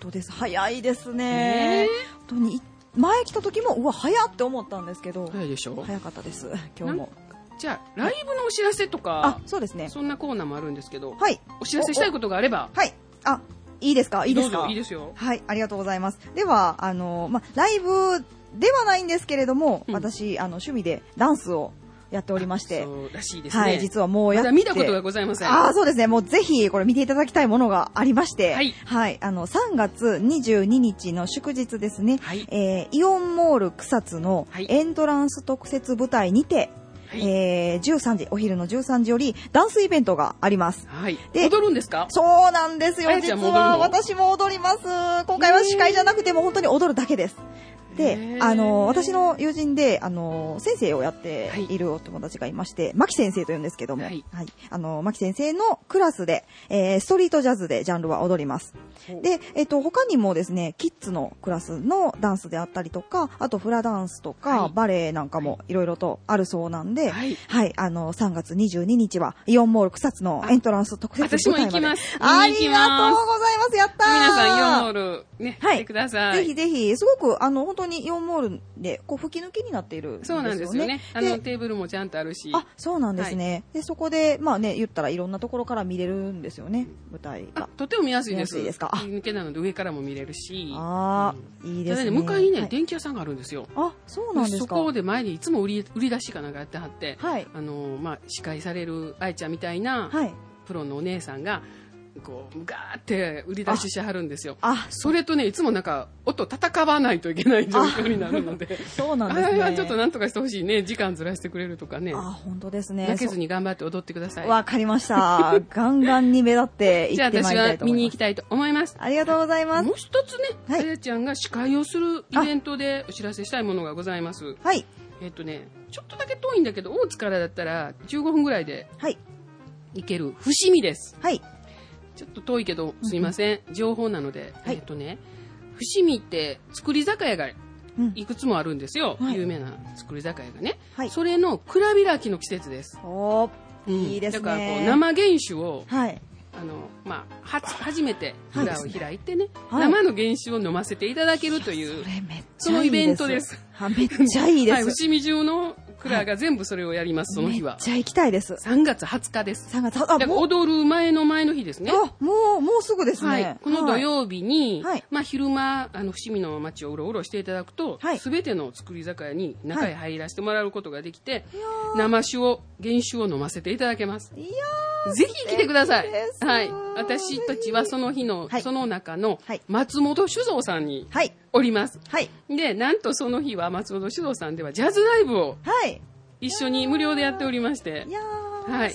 S2: 当です。早いですね。本当に前来た時もうわ早って思ったんですけど。
S3: 早いでしょ。
S2: 早かったです。今日も。
S3: じゃあライブのお知らせとか、
S2: そうですね。
S3: そんなコーナーもあるんですけど、
S2: はい。
S3: お知らせしたいことがあれば、
S2: はい。いいですか。いいですか。
S3: どうぞ。いいですよ。
S2: はい、ありがとうございます。ではライブではないんですけれども、私趣味でダンスをやっておりまして、
S3: そうらしいですね。
S2: はい、実はもうやって、
S3: まだ見たことがございません。
S2: そうですね。もうぜひこれ見ていただきたいものがありまして、はい、はい、3月22日の祝日ですね。はい、イオンモール草津のエントランス特設舞台にて、はい、13時、お昼の13時よりダンスイベントがあります。はい。で、踊るんですか？そうなんですよ。実は私も踊ります。今回は司会じゃなくても本当に踊るだけです。で、私の友人で、先生をやっているお友達がいまして、牧先生と言うんですけども、はい。はい、牧先生のクラスで、ストリートジャズでジャンルは踊ります。で、他にもですね、キッズのクラスのダンスであったりとか、あとフラダンスとか、はい、バレエなんかもいろいろとあるそうなんで、はい。はい、3月22日は、イオンモール草津のエントランス特設舞台まで。私も行きます。ありがとうございます。やったー。皆さん、イオンモール、ね、はい、来てください。ぜひぜひ、すごく、本当にイオンモールでこう吹き抜きになっているんですよね。そうなんですよね。テーブルもちゃんとあるし。そうなんですね。はい、でそこでまあね言ったらいろんなところから見れるんですよね、舞台が。とても見やすいです。いいですか。吹き抜けなので上からも見れるし。いいですね。ただね向かいにね、はい、電気屋さんがあるんですよ。そうなんですか。そこで前にいつも売り出しかなんかやってはって、はい、司会される愛ちゃんみたいな、はい、プロのお姉さんが。こうガーって売り出ししてはるんですよ。それとねいつもなんか音戦わないといけない状況になるのでそうなんですね。ちょっとなんとかしてほしいね。時間ずらしてくれるとかね。本当ですね。負けずに頑張って踊ってください。わかりました。ガンガンに目立って行ってまいりたいと思います。じゃあ私は見に行きたいと思います。ありがとうございます。もう一つね、あやちゃんが司会をするイベントでお知らせしたいものがございます。はい。ちょっとだけ遠いんだけど大津からだったら15分ぐらいで行ける伏見です。はい。ちょっと遠いけどすいません、情報なので、はい、伏見って造り酒屋がいくつもあるんですよ、有名な造り酒屋がね、はい、それの蔵開きの季節です。いいですね。だからこう生原酒を、はい、初めて蔵を開いてね、はい、生の原酒を飲ませていただけるというそのイベントです。めっちゃいいです。伏見中の蔵が全部それをやります、その日は。めっちゃ行きたいです。3月20日です。3月20日。踊る前の前の日ですね。もうすぐですね。はい、この土曜日に、はい、昼間、伏見の街をうろうろしていただくと、すべての造り酒屋に中へ入らせてもらうことができて、生酒を、原酒を飲ませていただけます。ぜひ来てください。はい。私たちはその日の、その中の松本酒造さんにおります。はい。で、なんとその日は松本酒造さんではジャズライブを一緒に無料でやっておりまして、はい。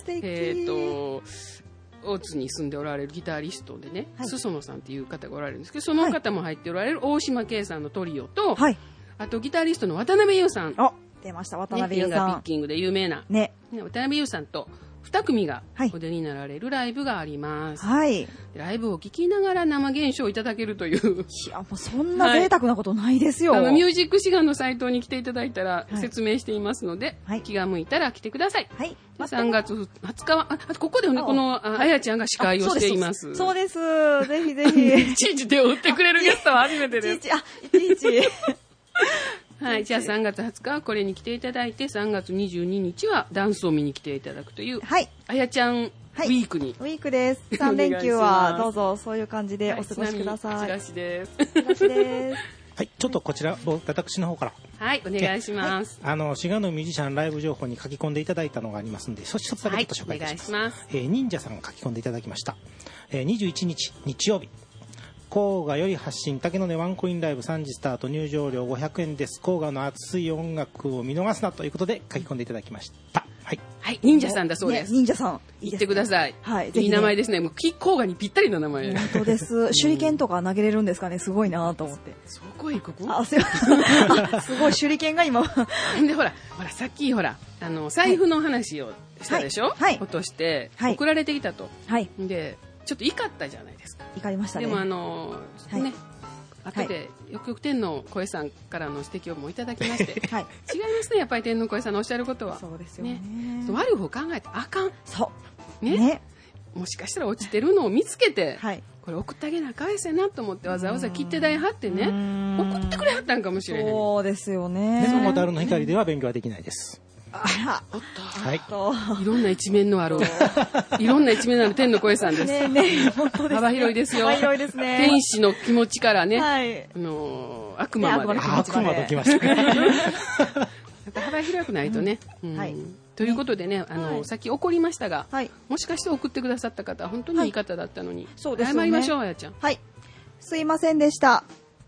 S2: 大津に住んでおられるギタリストでね、裾野さんっていう方がおられるんですけど、その方も入っておられる大島圭さんのトリオと、あとギタリストの渡辺優さん。出ました、渡辺優さん。フィンガーピッキングで有名な。ね。渡辺優さんと、2組がお出になられるライブがあります。はい。ライブを聴きながら生原酒をいただけるという。いや、もうそんな贅沢なことないですよ。ミュージックシガンのサイトに来ていただいたら説明していますので、気が向いたら来てください。はい。3月20日は、ここでね、このあやちゃんが司会をしています。そうです。ぜひぜひ。いちいち手を打ってくれるゲストは初めてです。いちいち。はい。じゃあ3月20日はこれに来ていただいて、3月22日はダンスを見に来ていただくという、はい。あやちゃんウィークに。ウィークです。3連休はどうぞそういう感じでお過ごしください。チラシです。チラシです。はい。ちょっとこちら、私の方から。はい。お願いします。滋賀のミュージシャンライブ情報に書き込んでいただいたのがありますので、一つだけちょっと紹介いたします。お願いします。忍者さんが書き込んでいただきました。21日、日曜日。甲賀より発信竹の根ワンコインライブ3時スタート、入場料500円です。甲賀の熱い音楽を見逃すなということで書き込んでいただきました。はい。はい。忍者さんだそうです。忍者さん。言ってください。はい。いい名前ですね。もう甲賀にぴったりの名前。本当です。手裏剣とか投げれるんですかね。すごいなと思って。そこへ行く。すごい手裏剣が今。でほらさっき財布の話をしたでしょ。はい。落として送られてきたと。はい。で。ちょっと怒ったじゃないですか。怒りましたね。でもね、後でよくよく天の声さんからの指摘をもいただきまして、はい、違いますね。やっぱり天の声さんのおっしゃることは。そうですよね。悪い方考えてあかん。そう。ね。
S3: もしかしたら落ちてるのを見つけて、
S2: はい。
S3: これ送ってあげな返せなと思ってわざわざ切手代貼ってね、送ってくれはったんかもしれへん。
S2: そうですよね。
S4: でもモダルの光では勉強はできないです。
S2: あら、
S3: おっ
S4: はい。
S2: と。
S3: と、いろんな一面のある、いろんな一面のある天の声さんです。
S2: ねえねえ、本当ですね。
S3: 幅広いですよ。
S2: 幅広いですね。
S3: 天使の気持ちからね、
S2: はい。
S3: 悪魔まで。
S2: ね悪魔の気持ち
S4: 悪魔ときましたね。
S3: 幅広くないとね。
S2: はい。
S3: ということでね、さっき怒りましたが、
S2: はい。
S3: もしかして送ってくださった方は本当にいい方だったのに、
S2: そうですよね
S3: 謝りましょう、あやちゃん。
S2: はい。すいませんでした。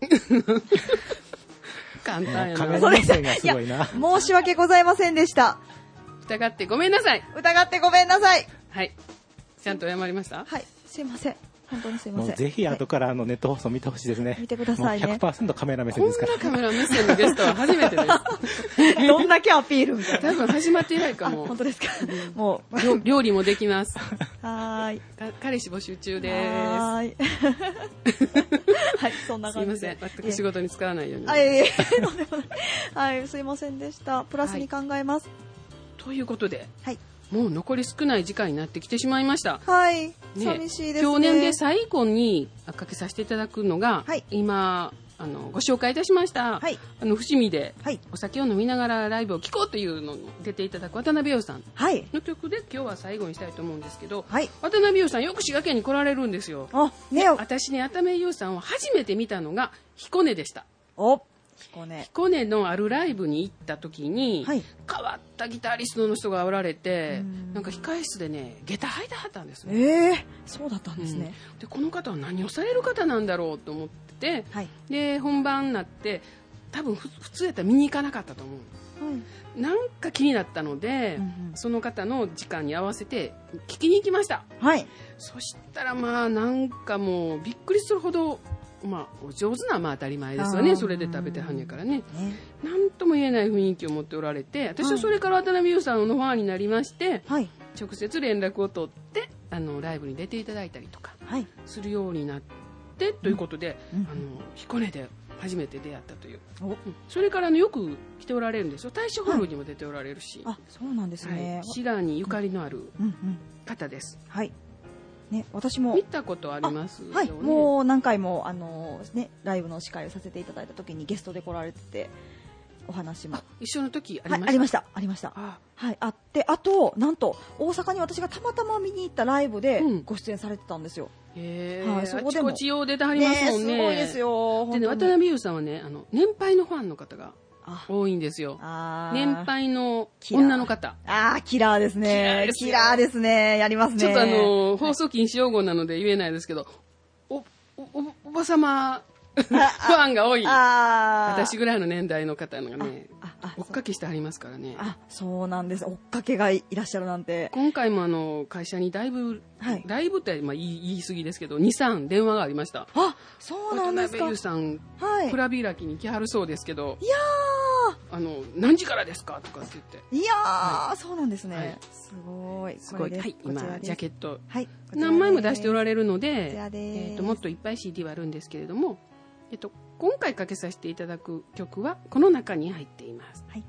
S3: 簡単や
S4: カメ
S3: な。
S4: ラ目線がすごいな。
S2: 申し訳ございませんでした。
S3: 疑ってごめんなさい。
S2: 疑ってごめんなさい。
S3: はい。ちゃんと謝りました？
S2: はい。すいません。本当にすいませ。
S4: もうんぜひ後からネット放送見てほしいですね。
S2: 見てくださいね
S4: もう 100% カメラ目線
S3: こんな
S4: ですから。
S3: カメラ目線のゲストは初めてです。
S2: どんだけアピールみたいな。
S3: 多分始まって以来かも。
S2: 本当ですか。もう、
S3: 料理もできます。
S2: はーい。
S3: 彼氏募集中で
S2: はーい。はい、そんな
S3: す。すい
S2: 感じで。
S3: ません。全く仕事に使わないように。
S2: あ、いえいえ、とんでもないはい、すいませんでした。プラスに考えます。
S3: ということで、
S2: はい。
S3: もう残り少ない時間になってきてしまいました。
S2: はい。
S3: ね
S2: 寂しいですね。
S3: 今日年で最後にかけさせていただくのが、
S2: はい
S3: 今ご紹介いたしました、
S2: はい
S3: 伏見で
S2: はい。
S3: お酒を飲みながらライブを聴こうというのに出ていただく渡辺陽さん
S2: はい。
S3: の曲で今日は最後にしたいと思うんですけど、
S2: はい。
S3: 渡辺陽さんよく滋賀県に来られるんですよ。
S2: あ、ね
S3: 私ね、渡辺陽さんを初めて見たのが彦根でした。
S2: お、彦根。
S3: 彦根のあるライブに行った時に、
S2: はい
S3: 変わったギタリストの人がおられて
S2: うん
S3: なんか控え室でね下駄履いてはったんですね。
S2: ええ、そうだったんですね。
S3: でこの方は何をされる方なんだろうと思ってて、
S2: はい。
S3: で本番になって多分普通やったら見に行かなかったと思う。
S2: はい。
S3: なんか気になったので、
S2: うんうん
S3: その方の時間に合わせて聞きに行きました。
S2: はい。
S3: そしたらまあなんかもうびっくりするほど、まあ、お上手なまあ当たり前ですよね。
S2: あー
S3: それで食べてはんねんからね。
S2: ね。
S3: なんとも言えない雰囲気を持っておられて、私はそれから渡辺裕さんのファンになりまして、
S2: はい。
S3: 直接連絡を取ってライブに出ていただいたりとか
S2: はい。
S3: するようになってということで、
S2: うん
S3: 彦根で初めて出会ったという、
S2: お、
S3: それからよく来ておられるんですよ。大正ホールにも出ておられるし、
S2: あ、そうなんです
S3: はい
S2: ね。
S3: 滋賀にゆかりのある
S2: うんうん。
S3: 方です。
S2: はい。ね、私も
S3: 見。たことありますよね。
S2: はい、もう何回もねライブの司会をさせていただいた時にゲストで来られててお話も
S3: 一緒の時あり
S2: はい
S3: ました。
S2: ありましたありました
S3: あ
S2: はいあってあとなんと大阪に私がたまたま見に行ったライブで
S3: うん
S2: ご出演されてたんですよ、
S3: へ
S2: はい
S3: え、あち
S2: そこでも
S3: こちよう出てはりますもんね。
S2: すごいですよ
S3: でね、
S2: 本当に
S3: 渡辺裕さんはね、年配のファンの方が
S2: あ
S3: 多いんですよ。
S2: あー
S3: 年配の女の方。
S2: あーキラーですね
S3: キラーですよ
S2: キラーですねやりますね
S3: ちょっと放送禁止用語なので言えないですけど、おばさまファンが多い。
S2: あー
S3: 私ぐらいの年代の方がね、
S2: あ
S3: 追っかけしてはりますからね。
S2: あそうなんです追っかけがいらっしゃるなんて
S3: 今回も会社にだいぶ、
S2: はい
S3: だいぶって言い過ぎですけど、2、3電話がありました。
S2: あそうなんですか
S3: 渡辺裕さん、
S2: はい
S3: 蔵開きに来はるそうですけど、
S2: いや
S3: 何時からですかとかって言って。
S2: ーいやーそうなんですね、
S3: はい
S2: すごい
S3: すごい。
S2: これ
S3: はい、今
S2: ですこちら、です
S3: ジャケット。
S2: はい
S3: 何枚も出しておら
S2: れ
S3: れるの
S2: こち
S3: で
S2: ら、です
S3: もっといっぱい CD はあるんですけれども、今回かけさせていただく曲はこの中に入っています。
S2: はい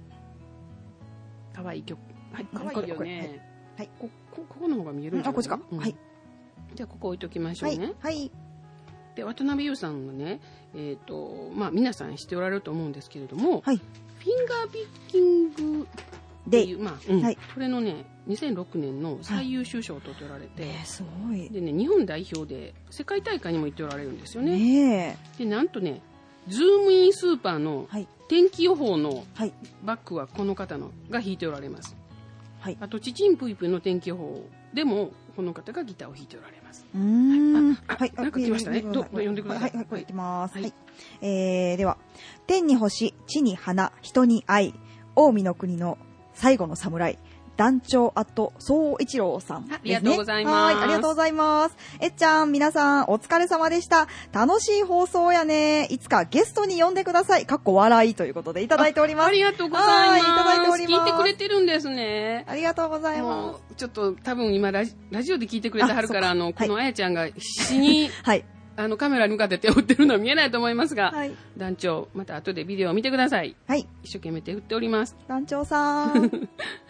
S3: 可愛い曲。はい、
S2: 可愛い
S3: 可愛いよ
S2: これ
S3: ね。
S2: はい
S3: ここの方が見えるんじゃない
S2: あこっちか、
S3: うん
S2: はい
S3: じゃあここ置いときましょ
S2: はい
S3: うね。
S2: はい
S3: で、渡辺裕さんがね、まあ皆さん知っておられると思うんですけれども、
S2: はい
S3: フィンガーピッキングっていう、まあ、
S2: はい
S3: これのね、2006年の最優秀賞を取っておられて、
S2: すごい
S3: でね、日本代表で世界大会にも行っておられるんですよね。
S2: ね
S3: で、なんとね、ズームインスーパーの
S2: はい
S3: 天気予報の
S2: はい
S3: バックはこの方のが弾いておられます。
S2: はい
S3: あと、チチンプイプイの天気予報でもこの方がギターを弾いておられます。
S2: うーん
S3: あ
S2: はい
S3: なんか来ましたね。
S2: はい
S3: 読んでください。
S2: はいはいいきます
S3: はい
S2: はいでは天に星地に花人に愛近江の国の最後の侍団長総一郎さんですね。
S3: ありがとうございます
S2: はい、ありがとうございます。えっちゃん、皆さん、お疲れ様でした。楽しい放送やね。いつかゲストに呼んでください。かっこ笑いということでいただいております。
S3: ありがとうございます。
S2: はいいただいております
S3: 聞いてくれてるんですね。
S2: ありがとうございま
S3: もうちょっと多分今ラジオで聞いてくれてはるから、
S2: あそっか
S3: このあやちゃんが必死に、
S2: す。はい。
S3: カメラに向かって手を振ってるのは見えないと思いますが、
S2: はい。
S3: 団長、また後でビデオを見てください。
S2: はい。
S3: 一生懸命手振っております。
S2: 団長さん。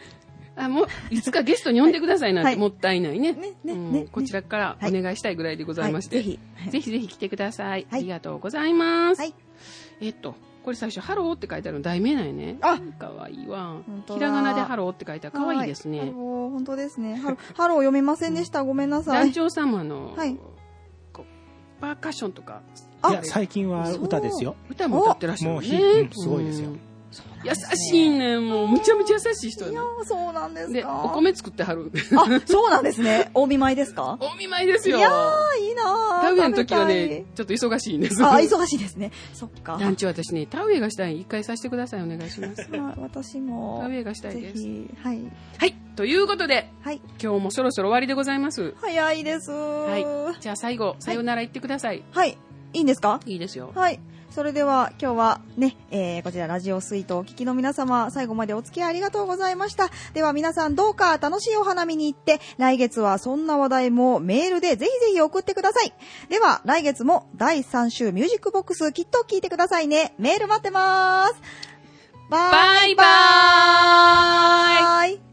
S3: もう、いつかゲストに呼んでくださいなんてもったいないね。こちらからお願いしたいぐらいでございまして。ぜひぜひ来てください。ありがとうございます。これ最初、ハローって書いてあるの題名なんやね。かわいいわ。ひらがなでハローって書いてあるかわいいですね。
S2: 本当ですね。ハロー読めませんでした。ごめんなさい。
S3: 団長様の、パーカッションとか。
S4: いや、最近は歌ですよ。
S3: 歌も歌ってらっしゃるね。
S4: すごいですよ。
S3: 優しいね。もう、むちゃむちゃ優しい人やな。
S2: そうなんですか。
S3: で、お米作ってはる。
S2: そうなんですね。大見舞いですか？
S3: 大見舞いですよ。
S2: いやー、いいなー。
S3: 田植えの時はね、ちょっと忙しいんです。
S2: 忙しいですね。そっか。
S3: 団長、私ね、田植えがしたい。一回させてください。お願いします。
S2: 私も。
S3: 田植えがしたいです。
S2: はい。
S3: はい。ということで、今日もそろそろ終わりでございます。
S2: 早いです。はい。
S3: じゃあ最後、さよなら言ってください。
S2: はい。いいんですか？
S3: いいですよ。
S2: はい。それでは今日はね、こちらラジオスイートをお聞きの皆様、最後までお付き合いありがとうございました。では皆さんどうか楽しいお花見に行って、来月はそんな話題もメールでぜひぜひ送ってください。では来月も第3週ミュージックボックスきっと聞いてくださいね。メール待ってます。バイバーイ。